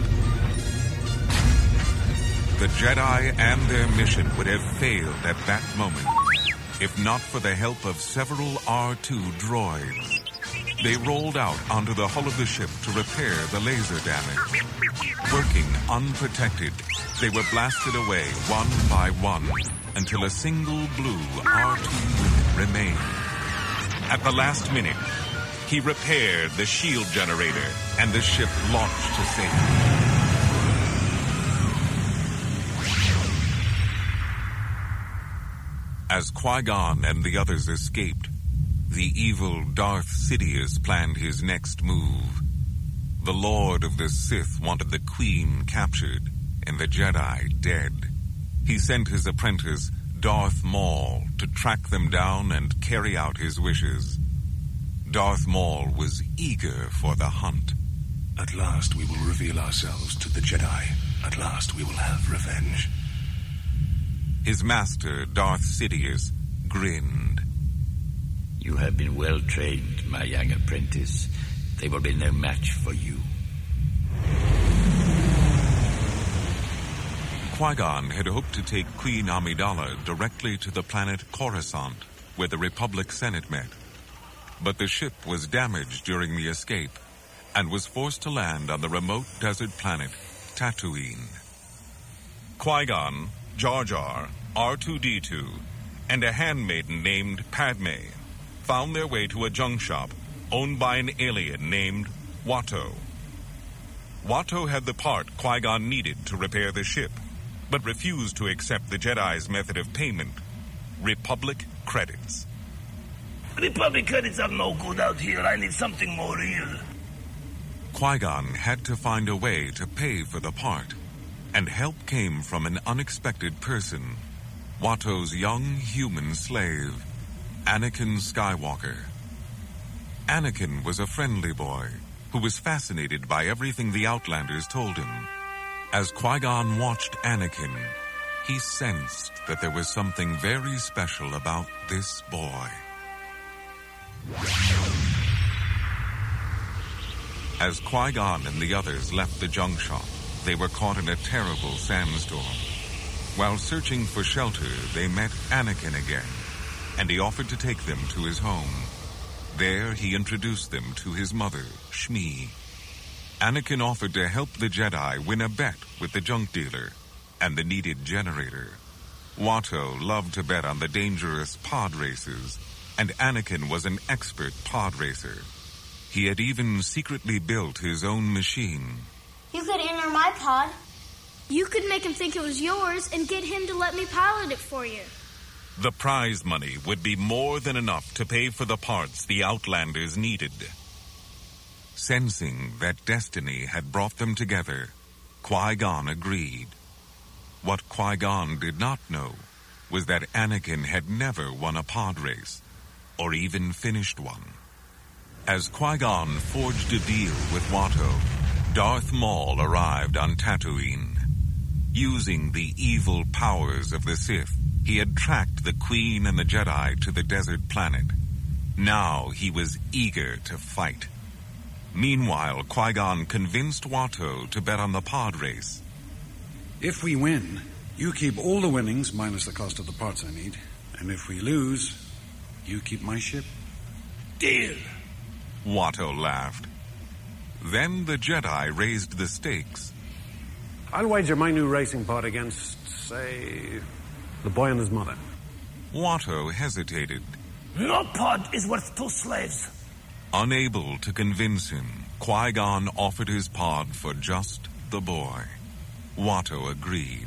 R: The Jedi and their mission would have failed at that moment, if not for the help of several R2 droids. They rolled out onto the hull of the ship to repair the laser damage. Working unprotected, they were blasted away one by one until a single blue R2 unit remained. At the last minute, he repaired the shield generator and the ship launched to safety. As Qui-Gon and the others escaped, the evil Darth Sidious planned his next move. The Lord of the Sith wanted the Queen captured and the Jedi dead. He sent his apprentice, Darth Maul, to track them down and carry out his wishes. Darth Maul was eager for the hunt.
D: At last we will reveal ourselves to the Jedi. At last we will have revenge.
R: His master, Darth Sidious, grinned.
E: You have been well trained, my young apprentice. They will be no match for you.
R: Qui-Gon had hoped to take Queen Amidala directly to the planet Coruscant, where the Republic Senate met. But the ship was damaged during the escape and was forced to land on the remote desert planet Tatooine. Qui-Gon, Jar Jar, R2-D2, and a handmaiden named Padme found their way to a junk shop owned by an alien named Watto. Watto had the part Qui-Gon needed to repair the ship, but refused to accept the Jedi's method of payment, Republic credits.
V: Republic credits are no good out here. I need something more real.
R: Qui-Gon had to find a way to pay for the part, and help came from an unexpected person, Watto's young human slave, Anakin Skywalker. Anakin was a friendly boy who was fascinated by everything the Outlanders told him. As Qui-Gon watched Anakin, he sensed that there was something very special about this boy. As Qui-Gon and the others left the junk shop, they were caught in a terrible sandstorm. While searching for shelter, they met Anakin again, and he offered to take them to his home. There, he introduced them to his mother, Shmi. Anakin offered to help the Jedi win a bet with the junk dealer and the needed generator. Watto loved to bet on the dangerous pod races, and Anakin was an expert pod racer. He had even secretly built his own machine.
W: You could enter my pod. You could make him think it was yours and get him to let me pilot it for you.
R: The prize money would be more than enough to pay for the parts the Outlanders needed. Sensing that destiny had brought them together, Qui-Gon agreed. What Qui-Gon did not know was that Anakin had never won a pod race, or even finished one. As Qui-Gon forged a deal with Watto, Darth Maul arrived on Tatooine. Using the evil powers of the Sith, he had tracked the Queen and the Jedi to the desert planet. Now he was eager to fight. Meanwhile, Qui-Gon convinced Watto to bet on the pod race.
T: If we win, you keep all the winnings minus the cost of the parts I need. And if we lose, you keep my ship.
V: Deal.
R: Watto laughed. Then the Jedi raised the stakes.
T: I'll wager my new racing pod against, say, the boy and his mother.
R: Watto hesitated.
V: Your pod is worth 2 slaves.
R: Unable to convince him, Qui-Gon offered his pod for just the boy. Watto agreed.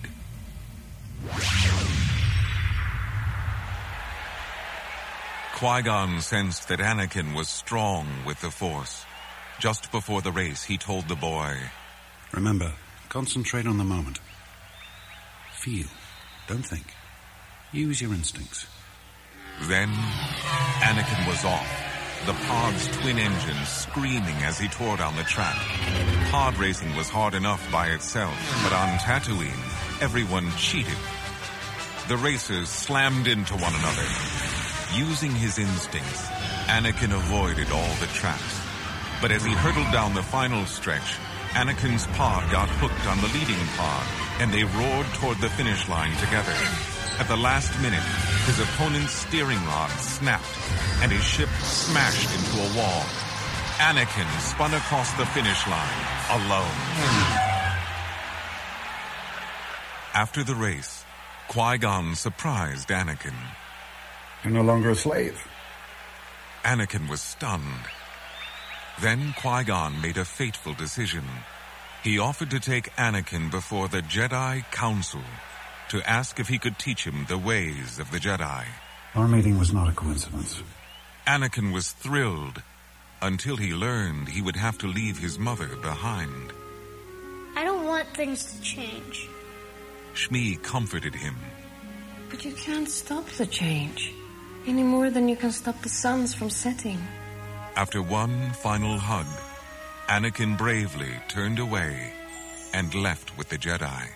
R: Qui-Gon sensed that Anakin was strong with the Force. Just before the race, he told the boy,
T: Remember, concentrate on the moment. Feel. Don't think. Use your instincts.
R: Then, Anakin was off, the pod's twin engines screaming as he tore down the track. Pod racing was hard enough by itself, but on Tatooine, everyone cheated. The racers slammed into one another. Using his instincts, Anakin avoided all the traps. But as he hurtled down the final stretch, Anakin's pod got hooked on the leading pod, and they roared toward the finish line together. At the last minute, his opponent's steering rod snapped, and his ship smashed into a wall. Anakin spun across the finish line, alone. After the race, Qui-Gon surprised Anakin.
T: You're no longer a slave.
R: Anakin was stunned. Then Qui-Gon made a fateful decision. He offered to take Anakin before the Jedi Council to ask if he could teach him the ways of the Jedi.
T: Our meeting was not a coincidence.
R: Anakin was thrilled until he learned he would have to leave his mother behind.
W: I don't want things to change.
R: Shmi comforted him.
A: But you can't stop the change, any more than you can stop the suns from setting.
R: After one final hug, Anakin bravely turned away and left with the Jedi.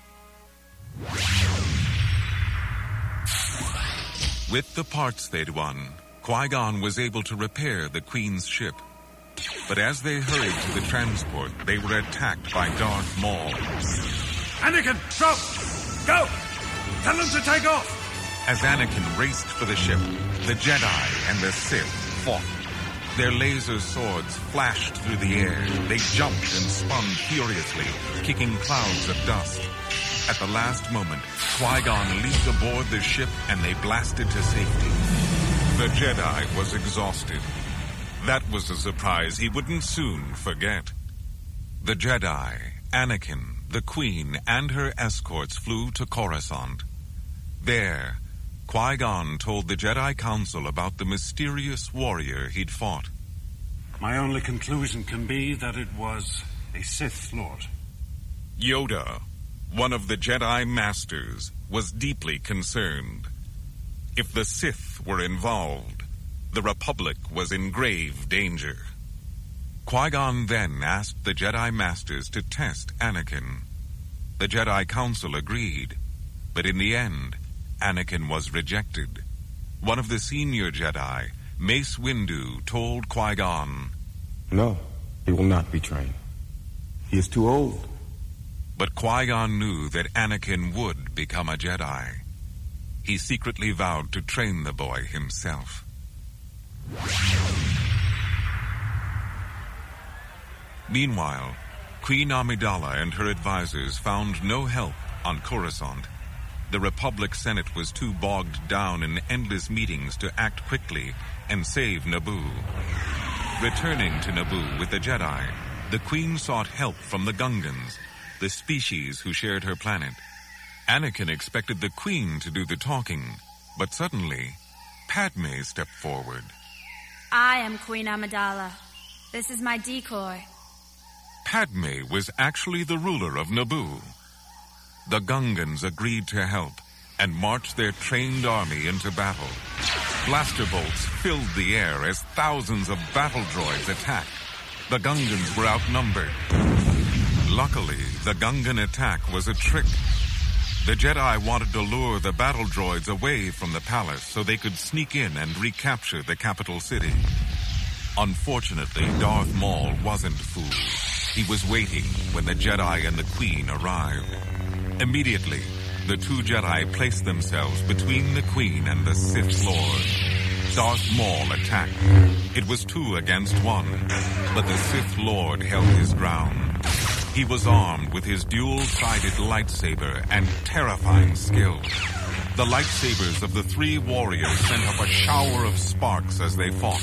R: With the parts they'd won, Qui-Gon was able to repair the Queen's ship. But as they hurried to the transport, they were attacked by Darth Maul.
T: Anakin, drop! Go! Tell them to take off!
R: As Anakin raced for the ship, the Jedi and the Sith fought. Their laser swords flashed through the air. They jumped and spun furiously, kicking clouds of dust. At the last moment, Qui-Gon leaped aboard the ship and they blasted to safety. The Jedi was exhausted. That was a surprise he wouldn't soon forget. The Jedi, Anakin, the Queen, and her escorts flew to Coruscant. There, Qui-Gon told the Jedi Council about the mysterious warrior he'd fought.
T: My only conclusion can be that it was a Sith Lord.
R: Yoda, one of the Jedi Masters, was deeply concerned. If the Sith were involved, the Republic was in grave danger. Qui-Gon then asked the Jedi Masters to test Anakin. The Jedi Council agreed, but in the end, Anakin was rejected. One of the senior Jedi, Mace Windu, told Qui-Gon,
B: "No, he will not be trained. He is too old."
R: But Qui-Gon knew that Anakin would become a Jedi. He secretly vowed to train the boy himself. Meanwhile, Queen Amidala and her advisors found no help on Coruscant. The Republic Senate was too bogged down in endless meetings to act quickly and save Naboo. Returning to Naboo with the Jedi, the Queen sought help from the Gungans, the species who shared her planet. Anakin expected the Queen to do the talking, but suddenly, Padme stepped forward.
C: I am Queen Amidala. This is my decoy.
R: Padme was actually the ruler of Naboo. The Gungans agreed to help, and marched their trained army into battle. Blaster bolts filled the air as thousands of battle droids attacked. The Gungans were outnumbered. Luckily, the Gungan attack was a trick. The Jedi wanted to lure the battle droids away from the palace so they could sneak in and recapture the capital city. Unfortunately, Darth Maul wasn't fooled. He was waiting when the Jedi and the Queen arrived. Immediately, the two Jedi placed themselves between the Queen and the Sith Lord. Darth Maul attacked. It was 2 against 1, but the Sith Lord held his ground. He was armed with his dual-sided lightsaber and terrifying skill. The lightsabers of the 3 warriors sent up a shower of sparks as they fought.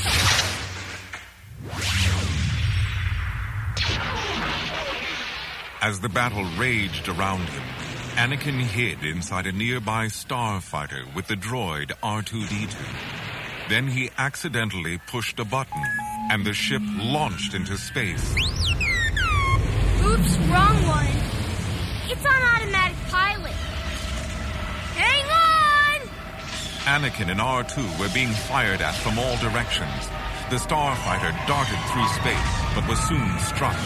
R: As the battle raged around him, Anakin hid inside a nearby starfighter with the droid R2-D2. Then he accidentally pushed a button, and the ship launched into space.
W: Oops, wrong one. It's on automatic pilot. Hang on!
R: Anakin and R2 were being fired at from all directions. The starfighter darted through space, but was soon struck.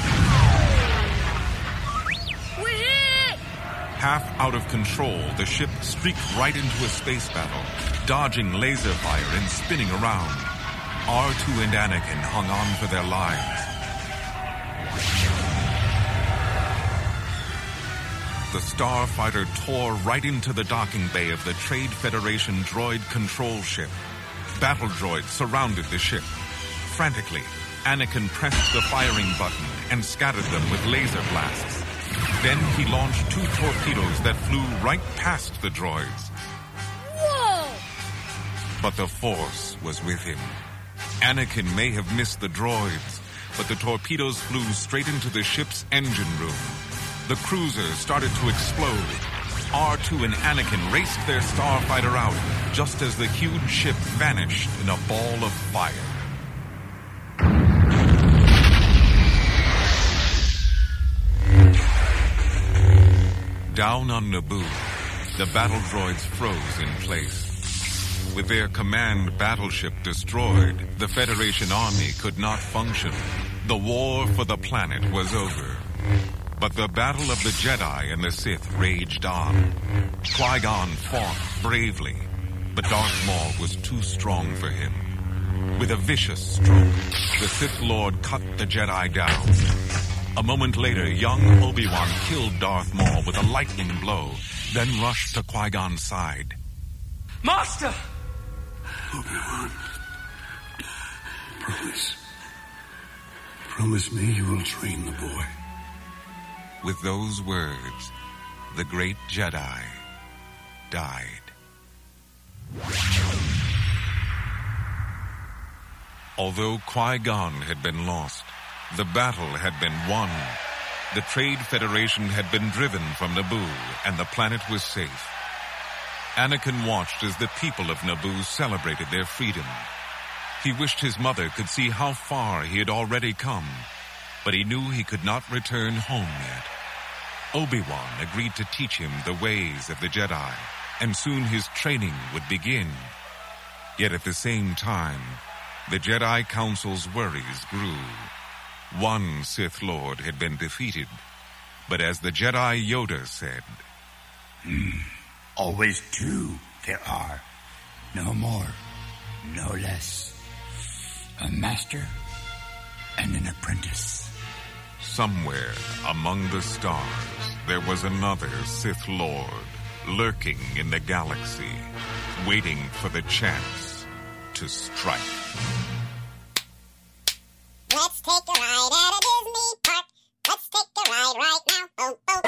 W: We're hit!
R: Half out of control, the ship streaked right into a space battle, dodging laser fire and spinning around. R2 and Anakin hung on for their lives. The starfighter tore right into the docking bay of the Trade Federation droid control ship. Battle droids surrounded the ship. Frantically, Anakin pressed the firing button and scattered them with laser blasts. Then he launched 2 torpedoes that flew right past the droids.
W: Whoa!
R: But the Force was with him. Anakin may have missed the droids, but the torpedoes flew straight into the ship's engine room. The cruiser started to explode. R2 and Anakin raced their starfighter out just as the huge ship vanished in a ball of fire. Down on Naboo, the battle droids froze in place. With their command battleship destroyed, the Federation army could not function. The war for the planet was over. But the battle of the Jedi and the Sith raged on. Qui-Gon fought bravely, but Darth Maul was too strong for him. With a vicious stroke, the Sith Lord cut the Jedi down. A moment later, young Obi-Wan killed Darth Maul with a lightning blow, then rushed to Qui-Gon's side.
V: Master!
G: Obi-Wan, promise me you will train the boy.
R: With those words, the great Jedi died. Although Qui-Gon had been lost, the battle had been won. The Trade Federation had been driven from Naboo, and the planet was safe. Anakin watched as the people of Naboo celebrated their freedom. He wished his mother could see how far he had already come, but he knew he could not return home yet. Obi-Wan agreed to teach him the ways of the Jedi, and soon his training would begin. Yet at the same time, the Jedi Council's worries grew. One Sith Lord had been defeated, but as the Jedi Yoda said,
H: Always 2 there are. No more, no less. A master and an apprentice.
R: Somewhere among the stars, there was another Sith Lord lurking in the galaxy, waiting for the chance to strike.
L: Let's take a ride at a Disney park. Let's take a ride right now. Oh, oh.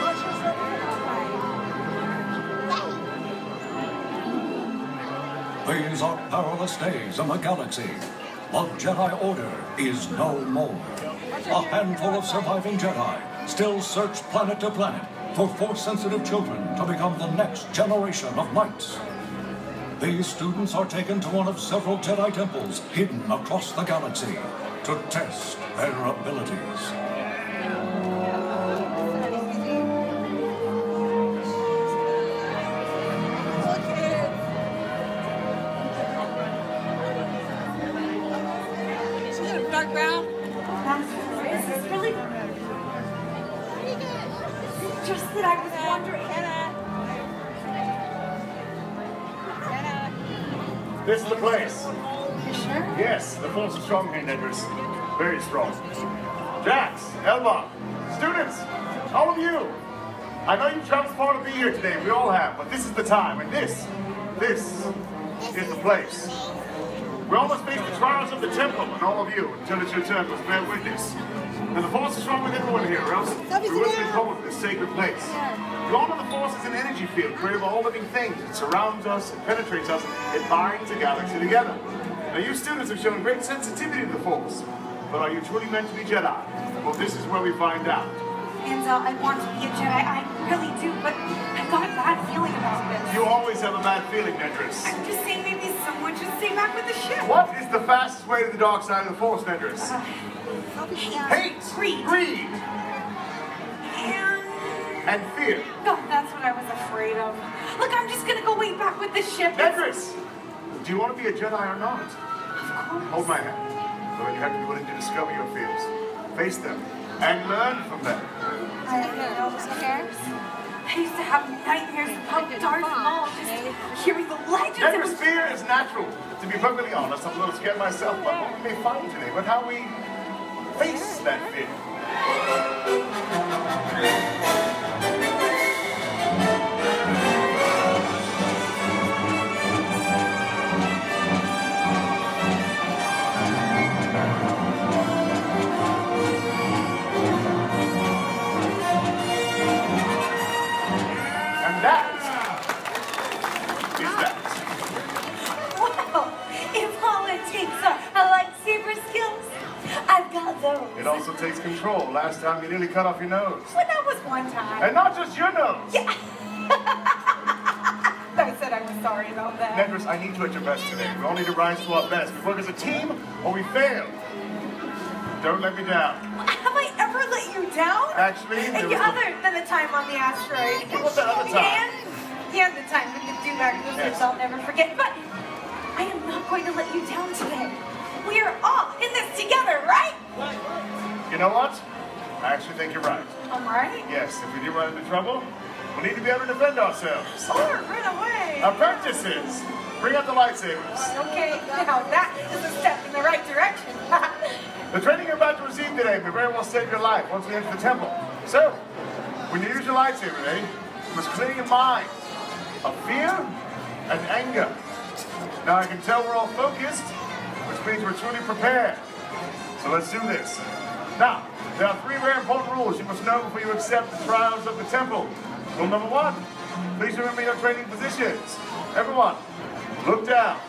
G: I
F: These are perilous days in the galaxy. The Jedi Order is no more. A handful of surviving Jedi still search planet to planet for Force-sensitive children to become the next generation of knights. These students are taken to one of several Jedi temples hidden across the galaxy to test their abilities.
J: Just that I was wondering.
K: This is the place.
J: You sure?
K: Yes, the Force is strong here, Nedris. Very strong. Jax, Elba, students, all of you. I know you traveled far to be here today. We all have, but this is the time, and this is the place. We almost face the trials of the temple, and all of you, until it's your turn, must bear witness. And the Force is strong with everyone here, or else we wouldn't be called to this sacred place. The arm of the Force is an energy field created by all living things. It surrounds us, it penetrates us, it binds the galaxy together. Now, you students have shown great sensitivity to the Force, but are you truly meant to be Jedi? Well, this is where we find out.
J: Ansel, I want to be a Jedi. I really do, but I've got a bad feeling about this.
K: You always have a bad feeling, Nedris.
J: I'm just saying maybe someone should stay back with the ship.
K: What is the fastest way to the dark side of the Force, Nedris? Hate! Greed! And fear.
J: Oh, that's what I was afraid of. Look, I'm just gonna go way back with the ship.
K: Nedris! Do you want to be a Jedi or not? Hold my hand. But then you have to be willing to discover your fears, face them, and learn from them.
J: I didn't know this cares. I used to have nightmares about Darth Maul, just hearing the legends.
K: Nedris, fear is natural. To be perfectly honest, I'm a little scared myself about what we may find today, but how we face that fear. And that is that.
J: Wow, if all it takes are lightsaber skills, I've got those.
K: It also takes control. Last time you nearly cut off your nose.
J: Well, that was one time.
K: And not just your nose.
J: Yeah. I said I was sorry about that.
K: Nedris, I need you at your best today. We all need to rise to our best. We work as a team or we fail. Don't let me down.
J: Have I ever let you down?
K: Actually,
J: other than the time on the asteroid.
K: What was that other time?
J: And the time with the dewback blizzards I'll never forget. But I am not going to let you down today. We are all in this together, right?
K: You know what? I actually think you're right.
J: I'm right?
K: Yes, if we do run into trouble, we need to be able to defend ourselves.
J: Or run away.
K: Apprentices, bring out the lightsabers.
J: Okay, now that is a step in the right direction.
K: The training you're about to receive today may very well save your life once we enter the temple. So, when you use your lightsaber today, you must clear your mind of fear and anger. Now I can tell we're all focused, which means we're truly prepared. So let's do this. Now, there are 3 very important rules you must know before you accept the trials of the temple. Rule number 1, please remember your training positions. Everyone, look down.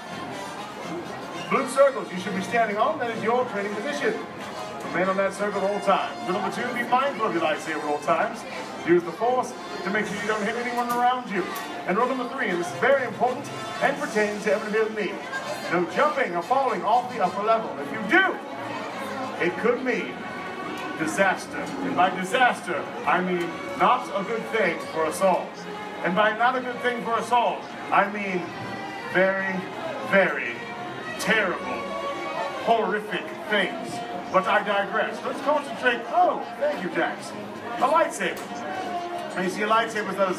K: Blue circles you should be standing on, that is your training position. Remain on that circle at all times. Rule number 2, be mindful of your lightsaber at all times. Use the Force to make sure you don't hit anyone around you. And rule number 3, and this is very important and pertains to everyone here with me. No jumping or falling off the upper level. If you do, it could mean disaster. And by disaster, I mean not a good thing for us all. And by not a good thing for us all, I mean very, very terrible, horrific things. But I digress. Let's concentrate. Oh, thank you, Jax. A lightsaber. And you see a lightsaber with those...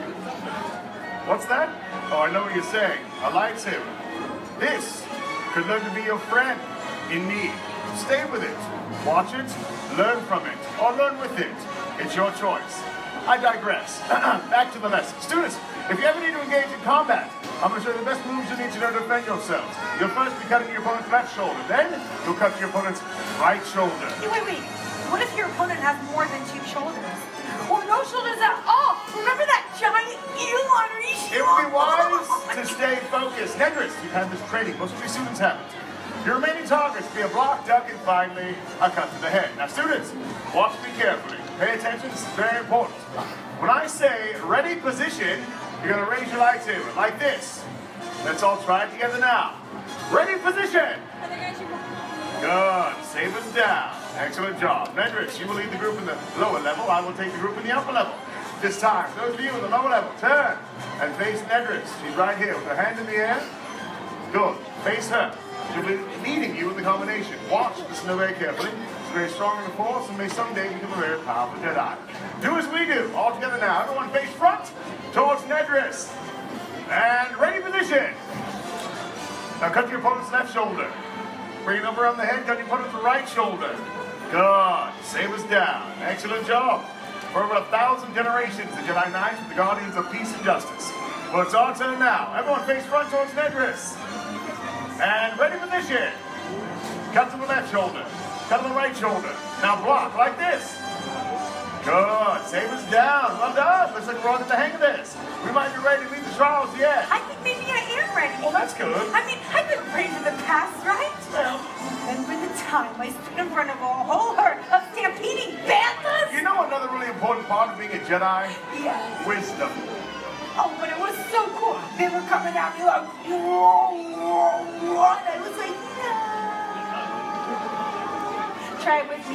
K: What's that? Oh, I know what you're saying. A lightsaber. This could learn to be your friend in need. Stay with it. Watch it, learn from it, or learn with it. It's your choice. I digress. Back to the lesson. Students, if you ever need to engage in combat, I'm going to show you the best moves you need to know to defend yourselves. You'll first be cutting your opponent's left shoulder. Then, you'll cut your opponent's right shoulder.
J: Wait. What if your opponent has more than 2 shoulders? Or no shoulders at all? Remember that giant eel on Rishi?
K: It would be wise to stay focused. Nedris, you've had this training. Most of your students haven't. Your remaining targets be a block, duck, and finally, a cut to the head. Now, students, watch me carefully. Pay attention. This is very important. When I say ready position, you're going to raise your lightsaber like this. Let's all try it together now. Ready position. Good. Sabers down. Excellent job. Nedris, you will lead the group in the lower level. I will take the group in the upper level. This time, those of you in the lower level, turn and face Nedris. She's right here with her hand in the air. Good. Face her. She'll be leading you in the combination. Watch, listen to her very carefully. She's very strong in the Force and may someday become a very powerful Jedi. Do as we do. All together now. Everyone face front towards Nedris. And ready position. Now cut your opponent's left shoulder. Bring it up around the head, cut your opponent's right shoulder. Good. Sabers down. Excellent job. For over 1,000 generations, the Jedi Knights were the guardians of peace and justice. Well, it's our turn now. Everyone face front towards Nedris. And ready position. Cut to the left shoulder. Cut to the right shoulder. Now block like this. Good. Sabers down. Well done. Looks like we're all getting the hang of this. We might be ready to lead the trials yet.
J: I think maybe I am ready.
K: Well, that's good.
J: I mean, I've been ready for the past, right?
K: Well,
J: remember the time I stood in front of a whole herd of stampeding banthas?
K: You know another really important part of being a Jedi?
J: Yeah.
K: Wisdom.
J: Oh, but it was so cool. They were coming at me like, whoa, whoa, whoa. And I was like, no. Try it with me.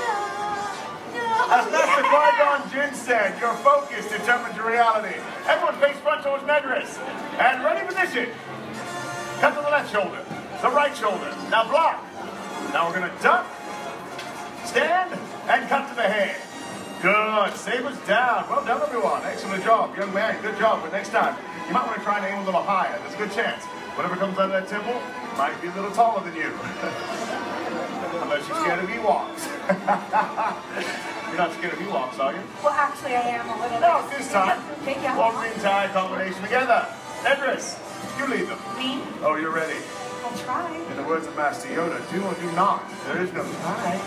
K: As Master Qui-Gon Jinn said, your focus determines your reality. Everyone face front towards Nedris. And ready position. Cut to the left shoulder. The right shoulder. Now block. Now we're going to duck, stand, and cut to the head. Good. Sabers down. Well done, everyone. Excellent job. Young man, good job. But next time, you might want to try and aim a little higher. There's a good chance. Whatever comes out of that temple might be a little taller than you. Unless you're scared of Ewoks. You're not scared of Ewoks, are you?
J: Well, actually, I am a little bit.
K: No, this time.
J: Okay, yeah.
K: Wolverine tie combination together. Nedris, you lead them.
J: Me?
K: Oh, you're ready.
J: I'll try.
K: In the words of Master Yoda, do or do not. There is no try.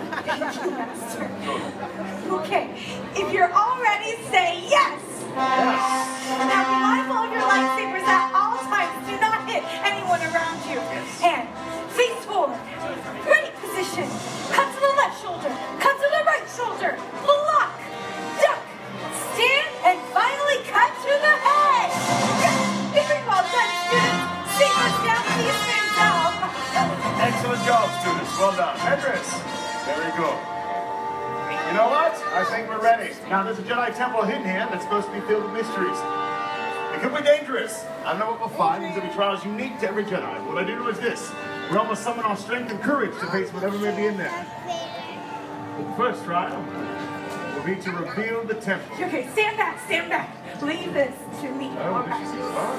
J: Okay, if you're all ready, say yes. Now be mindful of your lightsabers at all times. Do not hit anyone around you. And face forward. Ready position. Cut to the left shoulder. Cut to the right shoulder. Block. Duck. Stand. And finally cut to the head. Very well done, students. Sabers down, please stand down.
K: Excellent job, students. Well done. Nedris. Very good. You know what? I think we're ready. Now, there's a Jedi temple hidden here that's supposed to be filled with mysteries. It could be dangerous. I don't know what we'll find. These will be trials unique to every Jedi. What I do is this. We almost summon our strength and courage to face whatever may be in there. But the first trial will be to reveal the temple.
J: Okay, stand back, stand back. Leave this to me.
K: Oh, this is fun.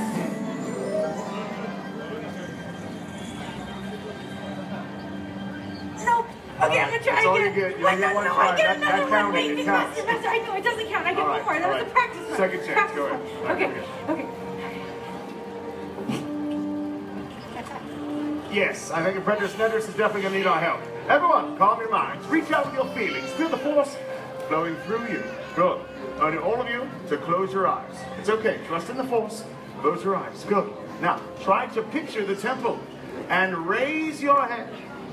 J: Nope. Okay, I'm gonna try
K: That's all
J: again.
K: you get. You only get one
J: I
K: try.
J: get
K: That
J: another one.
K: counting.
J: Wait,
K: It
J: it
K: counts.
J: I know it doesn't count. I get one more. That was a practice one.
K: Second chance.
J: Practice
K: Go
J: one.
K: ahead.
J: Okay.
K: Yes, I think Apprentice Nedris is definitely going to need our help. Everyone, calm your minds. Reach out with your feelings. Feel the Force flowing through you. Good. I need all of you to close your eyes. It's okay. Trust in the Force. Close your eyes. Good. Now, try to picture the temple and raise your hand.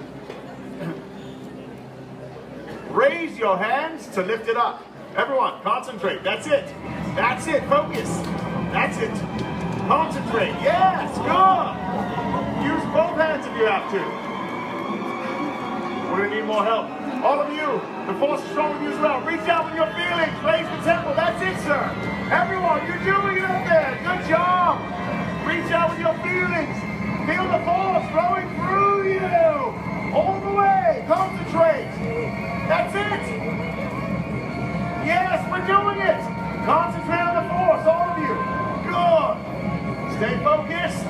K: Raise your hands to lift it up. Everyone, concentrate. That's it. That's it. Focus. That's it. Concentrate. Yes. Good. Use both hands if you have to. We're going to need more help. All of you, the Force is strong with you as well. Reach out with your feelings. Raise the temple. That's it, sir. Everyone, you're doing it up there. Good job. Reach out with your feelings. Feel the Force flowing through you. All the way. Concentrate. That's it. Yes, we're doing it. Concentrate on the Force, all of you. Good. Stay focused.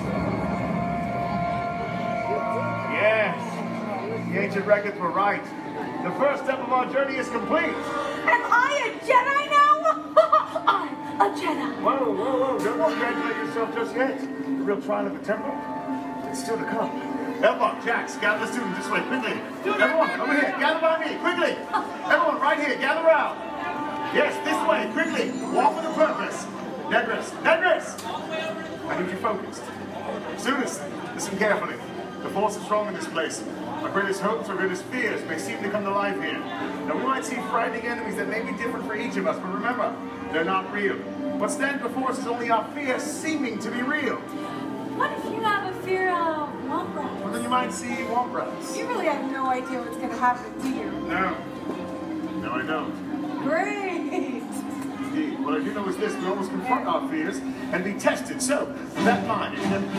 K: Yes. The ancient records were right. The first step of our journey is complete.
J: Am I a Jedi now? I'm a Jedi.
K: Whoa, whoa, whoa. Don't congratulate yourself just yet. The real trial of the temple. It's still to come. Elba, Jax, gather the students this way, quickly. Everyone, over here, gather by me, quickly. Everyone, right here, gather around. Yes, this way, quickly. Walk with a purpose. Negris! Negris! I need you focused. Students, listen carefully. The force is strong in this place. Our greatest hopes, our greatest fears may seem to come to life here. Now, we might see frightening enemies that may be different for each of us, but remember, they're not real. What stands before us is only our fear seeming to be real.
J: What if you have a fear of womp rats?
K: Well, then you might see womp rats.
J: You really have no idea what's going to happen, do you?
K: No. No, I don't.
J: Great!
K: Indeed. What I do know is this. We always confront our fears and be tested. So, with that mind,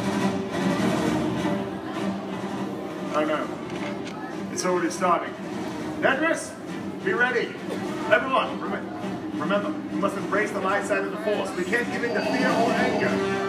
K: oh no. It's already starting. Nedris, be ready. Everyone, remember, we must embrace the light side of the force. We can't give in to fear or anger.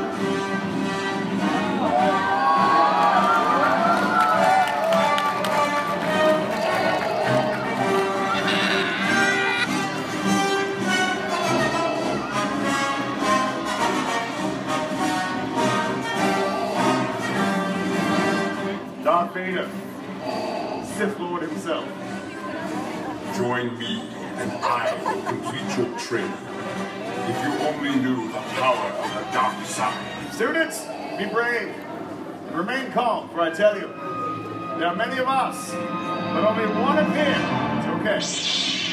K: Darth Vader, Sith Lord himself.
B: Join me and I will complete your training. If you only knew the power of the dark side.
K: Students, be brave. Remain calm, for I tell you, there are many of us, but only one of him. It's okay.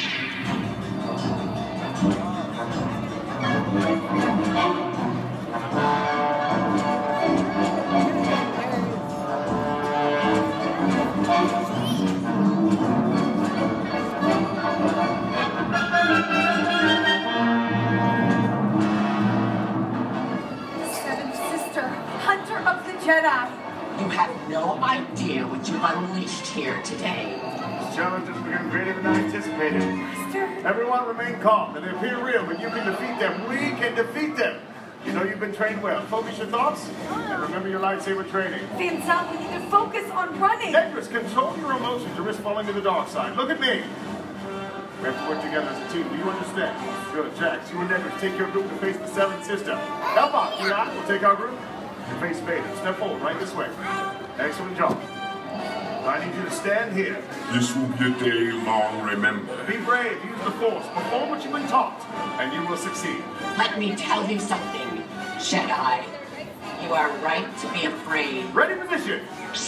J: Jedi.
O: You have no idea what you've unleashed here today.
K: This challenge has become greater than I anticipated.
J: Master.
K: Everyone remain calm. They appear real, but you can defeat them. We can defeat them. You know you've been trained well. Focus your thoughts and remember your lightsaber training.
J: Van Zan, we need to focus on running.
K: Negris, control your emotions or risk falling to the dark side. Look at me. We have to work together as a team. Do you understand? Good, Jax. You and Negris take your group to face the Seventh Sister. Elbot, you and I will take our group to face Vader. Step forward, right this way. Excellent job. I need you to stand here.
B: This will be a day long remembered.
K: Be brave, use the Force, perform what you've been taught, and you will succeed.
O: Let me tell you something, Jedi. You are right to be afraid.
K: Ready position.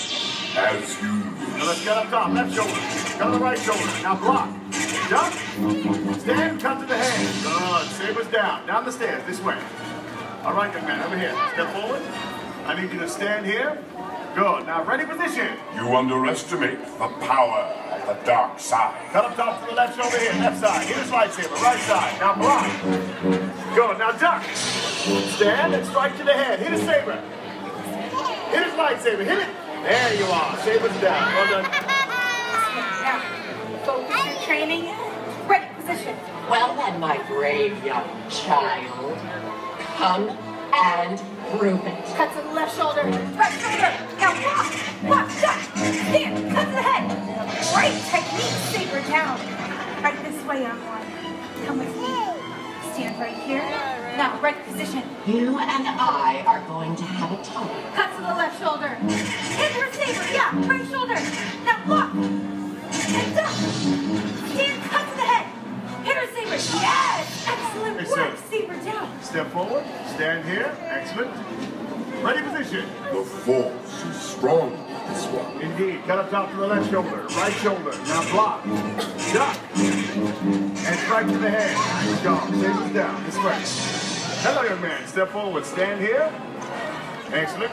B: As you
K: wish. Now let's get up top, left shoulder. Cut on the right shoulder. Now block. Jump. Stand, cut to the hand. Good. Sabers down. Down the stairs, this way. All right, young man, over here. Step forward. I need you to stand here. Good. Now, ready position.
B: You underestimate the power of the dark side.
K: Cut up top to the left shoulder here. Left side. Here's lightsaber. Right side. Now block. Good. Now duck. Stand and strike to the head. Hit his saber. Hit his lightsaber. Hit it. There you are. Saber's down. Well done.
J: Now, focus your training. Ready position.
O: Well then, my brave young child. Come and prove it.
J: Cut to the left shoulder, right shoulder. Now block, duck, stand, cut to the head. Great technique, saber down. Right this way, young one. Come with me. Stand right here. Now, right position.
O: You and I are going to have a talk.
J: Cut to the left shoulder. Hit her saber, yeah, right shoulder. Now block. And duck. Stand, cut to the head. Hit her saber, yes! Excellent work, saber down.
K: Step forward, stand here, excellent. Ready position.
B: The Force is strong with this one.
K: Indeed, cut up top to the left shoulder, right shoulder. Now block, duck, and strike to the head. Nice job, sabers down, this way. Hello, young man, step forward, stand here. Excellent.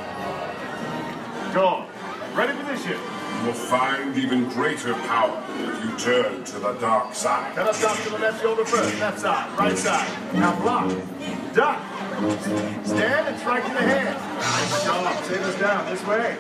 K: Go. Ready position.
B: You will find even greater power if you turn to the dark side.
K: Cut up top to the left shoulder first. Left side, right side. Now block. Duck. Stand and strike to the head. Nice job. Sabers down this way.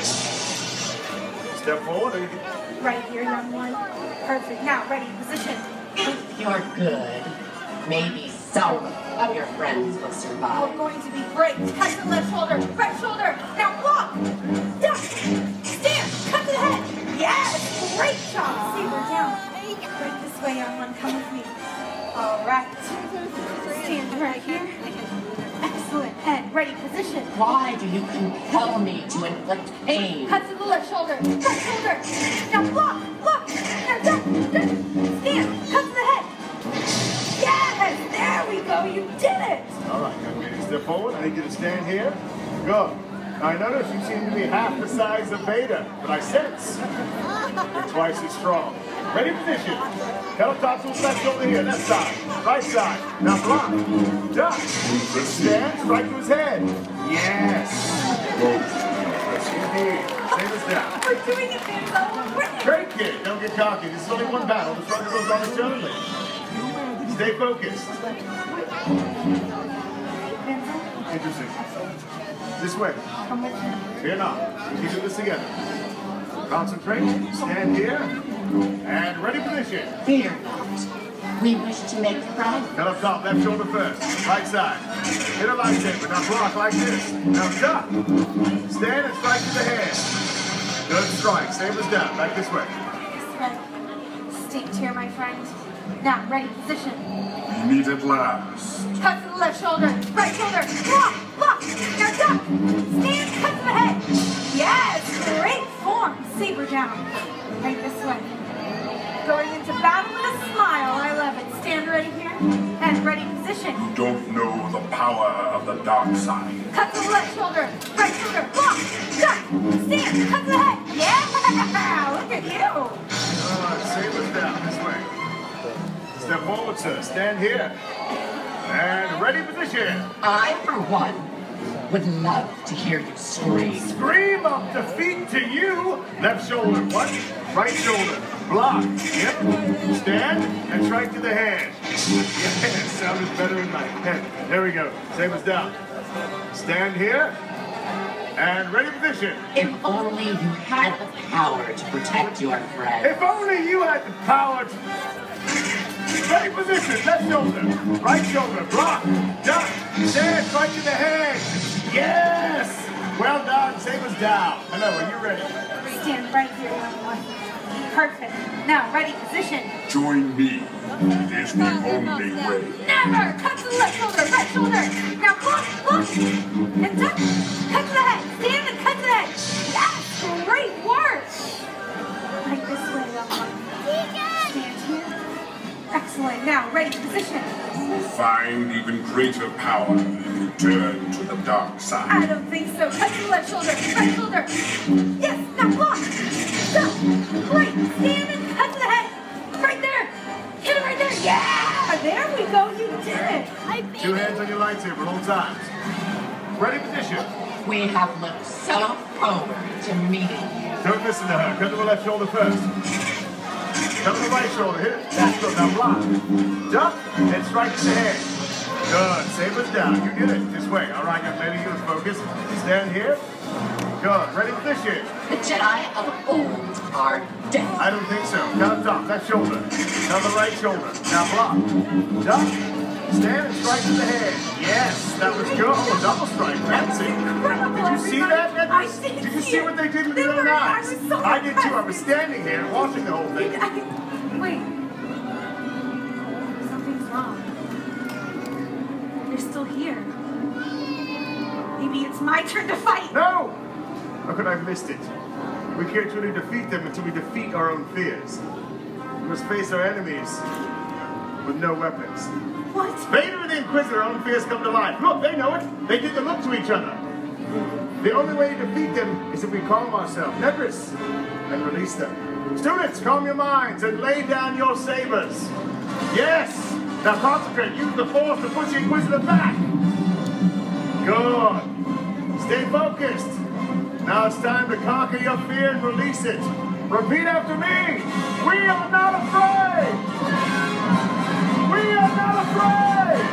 K: Step forward.
J: Right here, young one. Perfect. Now, ready, position.
O: If you're good, maybe some of your friends will survive.
J: We're going to be great. Cut to the left shoulder, right shoulder. Now block. Duck. Stand. Cut to the head. Yes. Great job. Saber down. Right this way, young one. Come with me. All right. Stand right here. Excellent. And ready, position.
O: Why do you compel me to inflict pain?
J: Cut to the left shoulder, right shoulder. Now block. Now duck. Stand. Cut to the head. Yes. There we go. You did it.
K: All right. Step forward. I need you to stand here. Go. Now, I notice you seem to be half the size of Vader, but I sense you're twice as strong. Ready position. Cut up top to his left shoulder here. Left side. Right side. Now block. Duck. Stand. Strike to his head. Yes. Yes, indeed. Save us down.
J: We're doing it, Benzo. We're winning.
K: Great kid. Don't get cocky. This is only one battle. The struggle goes on its own. Stay focused. Interesting. This way.
J: Come with me.
K: Fear not. We can do this together. Concentrate. Stand here. And ready position.
O: Fear not. We wish to make friends.
K: Cut up top. Left shoulder first. Right side. Hit a lightsaber. Now block like this. Now duck. Stand and strike to the head. Good strike. Save us down. Back this way.
J: This way. Stay here, my friend. Now, ready position.
B: We meet at last.
J: Cut to the left shoulder, right shoulder, block, block. Now duck, stand, cut to the head. Yes, great form. Saber down. Right this way. Going into battle with a smile. I love it. Stand ready here and ready position.
B: You don't know the power of the dark side.
J: Cut to the left shoulder, right shoulder, block, duck, stand, cut to the head. Yeah, look at you.
K: Saber's down. This way. Step forward, sir. Stand here. And ready position.
O: I, for one, would love to hear you scream.
K: Scream of defeat to you. Left shoulder, what? Right shoulder, block. Yep. Stand and strike to the head. Yes, sounded better in my head. There we go. Saber's down. Stand here. And ready position.
O: If only you had the power to protect your friend.
K: If only you had the power to... Ready position. Left shoulder. Right shoulder. Block. Duck. Stand. Strike to the head. Yes. Well done. Saber's down. Hello. Are you ready?
J: Stand right here, young one. Perfect. Now, ready position.
B: Join me. It is the only way.
J: Never. Cut to the left shoulder. Right shoulder. Now block. Block. And duck. Cut to the head. Stand and cut to the head. Yes. Great work. Right this way, young one. Stand here. Excellent. Now, ready position.
B: You will find even greater power if you turn to the dark side.
J: I don't think so. Cut to the left shoulder. Right shoulder. Yes. Now block. Duck. Great. Stand and cut to the head. Right there. Hit it right there. Yeah. There we go. You did it.
K: Two hands on your lightsaber at all times. Ready position.
O: We have looked so forward to meeting you.
K: Don't listen to her. Cut to the left shoulder first. Cut to the right shoulder. Hit it. That's good. Now block. Duck and strike to the head. Good. Saber's down. You did it. This way. All right, young lady. You're focused. Stand here. Good. Ready position.
O: The Jedi of old are dead.
K: I don't think so. Cut up top. Left shoulder. Now the right shoulder. Now block. Duck. Stand and strike to the head. Yes, that was good. Oh, double strike. Fancy. Did you see that, Edwards? Did you see what they did with their own eyes? I did too. I was standing here watching the whole thing.
J: Wait. Something's wrong. They're still here. Maybe it's my turn to fight.
K: No! How could I have missed it? We can't truly defeat them until we defeat our own fears. We must face our enemies with no weapons.
J: What?
K: Vader and the Inquisitor, our own fears come to life. Look, they know it. They did the look to each other. The only way to defeat them is if we calm ourselves, Nebris, and release them. Students, calm your minds and lay down your sabers. Yes! Now concentrate. Use the Force to push the Inquisitor back. Good. Stay focused. Now it's time to conquer your fear and release it. Repeat after me. We are not afraid. We are not afraid!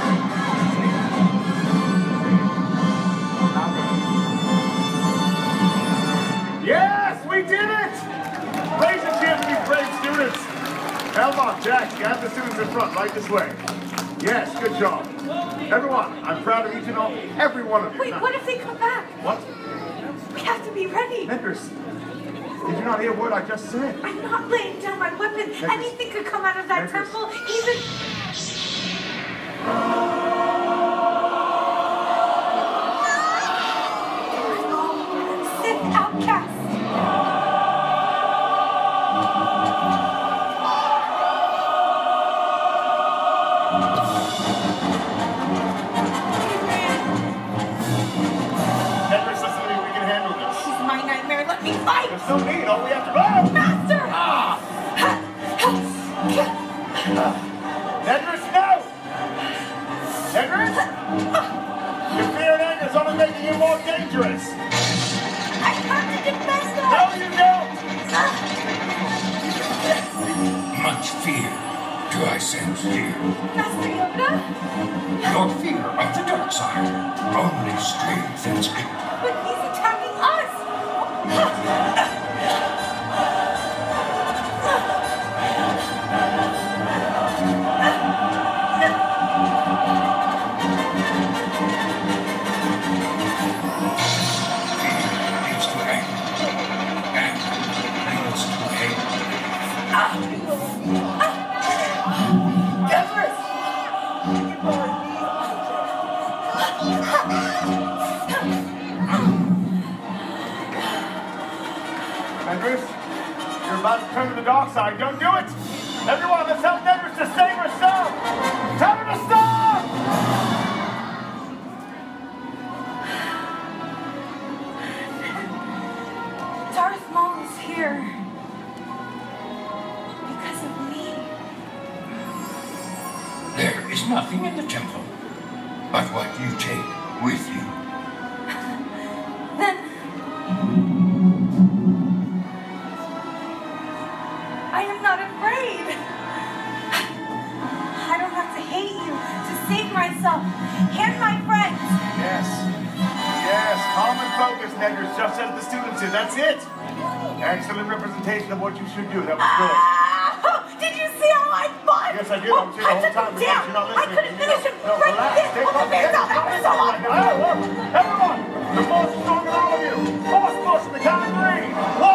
K: Yes, we did it! Raise a cheer for these brave students. Elmont, Jack, gather the students in front, right this way. Yes, good job. Everyone, I'm proud of each and all, every one of you.
J: Wait, what if they come back?
K: What?
J: We have to be ready.
K: Members, did you not hear what I just said?
J: I'm not laying down my weapon. Anything could come out of that temple, even... Sith outcast. might!
K: There's no need. All we have to do...
J: Master!
K: Nedris, no! Nedris? Your fear and anger is only making you more dangerous.
J: I have to defend us!
K: No, you don't!
G: Much fear do I sense here.
J: Master Yoda?
G: Your fear of the dark side only strengthens it.
J: But he's attacking us!
K: Nedris, you're about to turn to the dark side. Don't do it! Everyone, let's help Nedris to save herself! Tell her to stop!
J: Darth Maul is here. Because of me.
G: There is nothing in the temple but what you take with you.
J: Then... I am not afraid. I don't have to hate you to save myself and my friends.
K: Yes. Yes, calm and focus, Nedris, just as the students did. That's it. Excellent representation of what you should do. That was good.
J: Did you see how I fought?
K: Yes, I did. I'm here the whole time.
J: Down.
K: You're not listening.
J: I couldn't finish him.
K: No, relax. Stay focused. That was so long. Everyone, the force is stronger than all of you. Force push at the count of 3.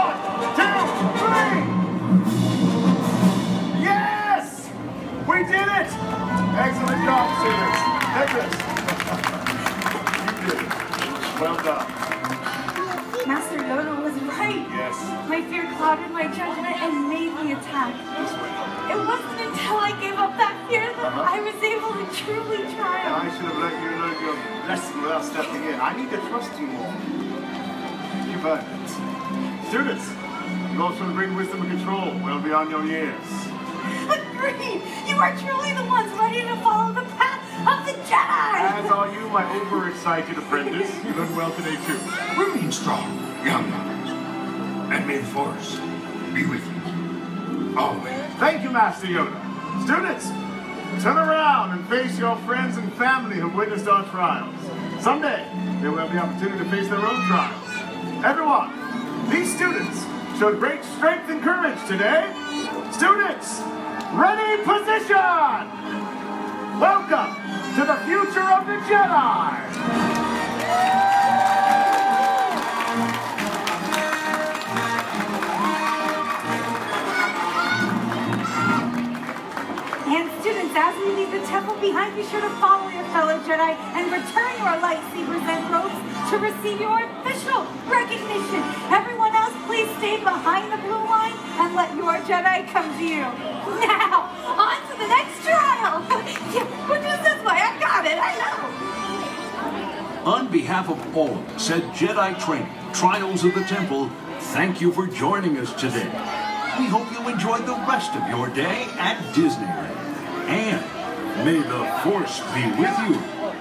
K: 1, 2, 3. Yes! We did it! Excellent job, students. Nedris. You did it. Well done.
J: Master Yoda was right.
K: Yes.
J: My fear clouded my judgment and made me attack. It wasn't until I gave up that fear that I was able to truly triumph.
K: I should have let you learn your lesson without stepping in. I need to trust you more. You've earned it. Students, you also bring wisdom and control well beyond your years.
J: Agreed! You are truly the ones ready to follow the path of the Jedi!
K: As are you, my overexcited apprentice. You learned well today, too.
G: Remain strong, young ones, and may the Force be with you. Always.
K: Thank you, Master Yoda. Students, turn around and face your friends and family who witnessed our trials. Someday, they will have the opportunity to face their own trials. Everyone, these students showed great strength and courage today. Students, ready, position! Welcome to the future of the Jedi!
J: And students, as we leave the temple behind, be sure to follow your fellow Jedi and return your lightsabers and robes to receive your official recognition. Everyone else, please stay behind the blue line and let your Jedi come to you. Now, on to the next trial. Which is this way? I got it. I know.
F: On behalf of all of us at Jedi Training, Trials of the Temple, thank you for joining us today. We hope you enjoyed the rest of your day at Disneyland. And may the Force be with you.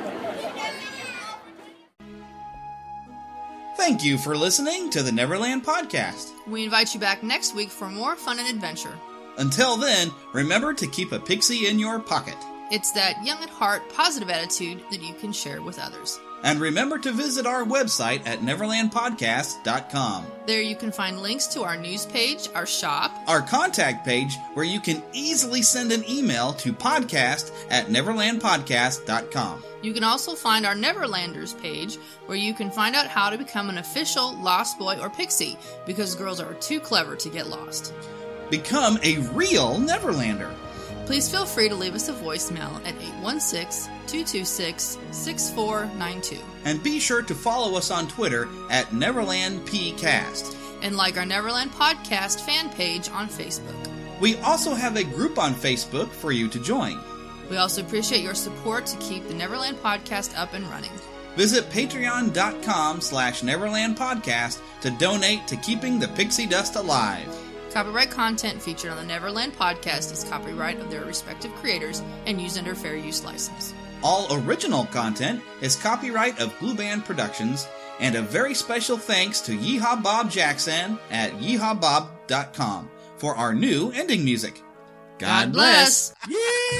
N: Thank you for listening to the Neverland Podcast.
P: We invite you back next week for more fun and adventure.
N: Until then, remember to keep a pixie in your pocket.
P: It's that young at heart, positive attitude that you can share with others.
N: And remember to visit our website at neverlandpodcast.com.
P: There you can find links to our news page, our shop,
N: our contact page, where you can easily send an email to podcast@neverlandpodcast.com.
P: You can also find our Neverlanders page, where you can find out how to become an official Lost Boy or Pixie, because girls are too clever to get lost.
N: Become a real Neverlander.
P: Please feel free to leave us a voicemail at 816-226-6492.
N: And be sure to follow us on Twitter at NeverlandPcast.
P: And like our Neverland Podcast fan page on Facebook.
N: We also have a group on Facebook for you to join.
P: We also appreciate your support to keep the Neverland Podcast up and running.
N: Visit patreon.com/Neverland Podcast, to donate to keeping the pixie dust alive.
P: Copyright content featured on the Neverland podcast is copyright of their respective creators and used under fair use license.
N: All original content is copyright of Blue Band Productions, and a very special thanks to Yeehaw Bob Jackson at yeehawbob.com for our new ending music. God bless!
V: Yeah!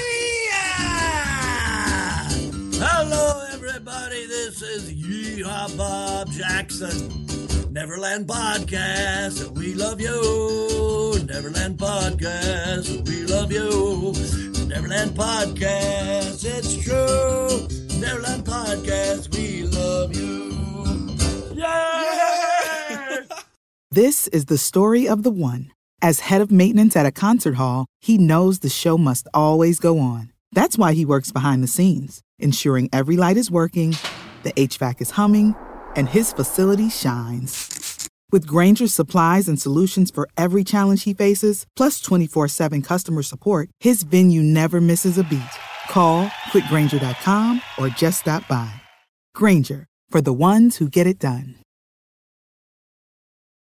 V: Hello, everybody. This is Yeehaw Bob Jackson. Neverland Podcast, we love you. Neverland Podcast, we love you. Neverland Podcast, it's true. Neverland Podcast, we love you. Yeah!
M: This is the story of the one. As head of maintenance at a concert hall, he knows the show must always go on. That's why he works behind the scenes, ensuring every light is working, the HVAC is humming, and his facility shines. With Grainger's supplies and solutions for every challenge he faces, plus 24/7 customer support, his venue never misses a beat. Call quickgrainger.com or just stop by. Grainger, for the ones who get it done.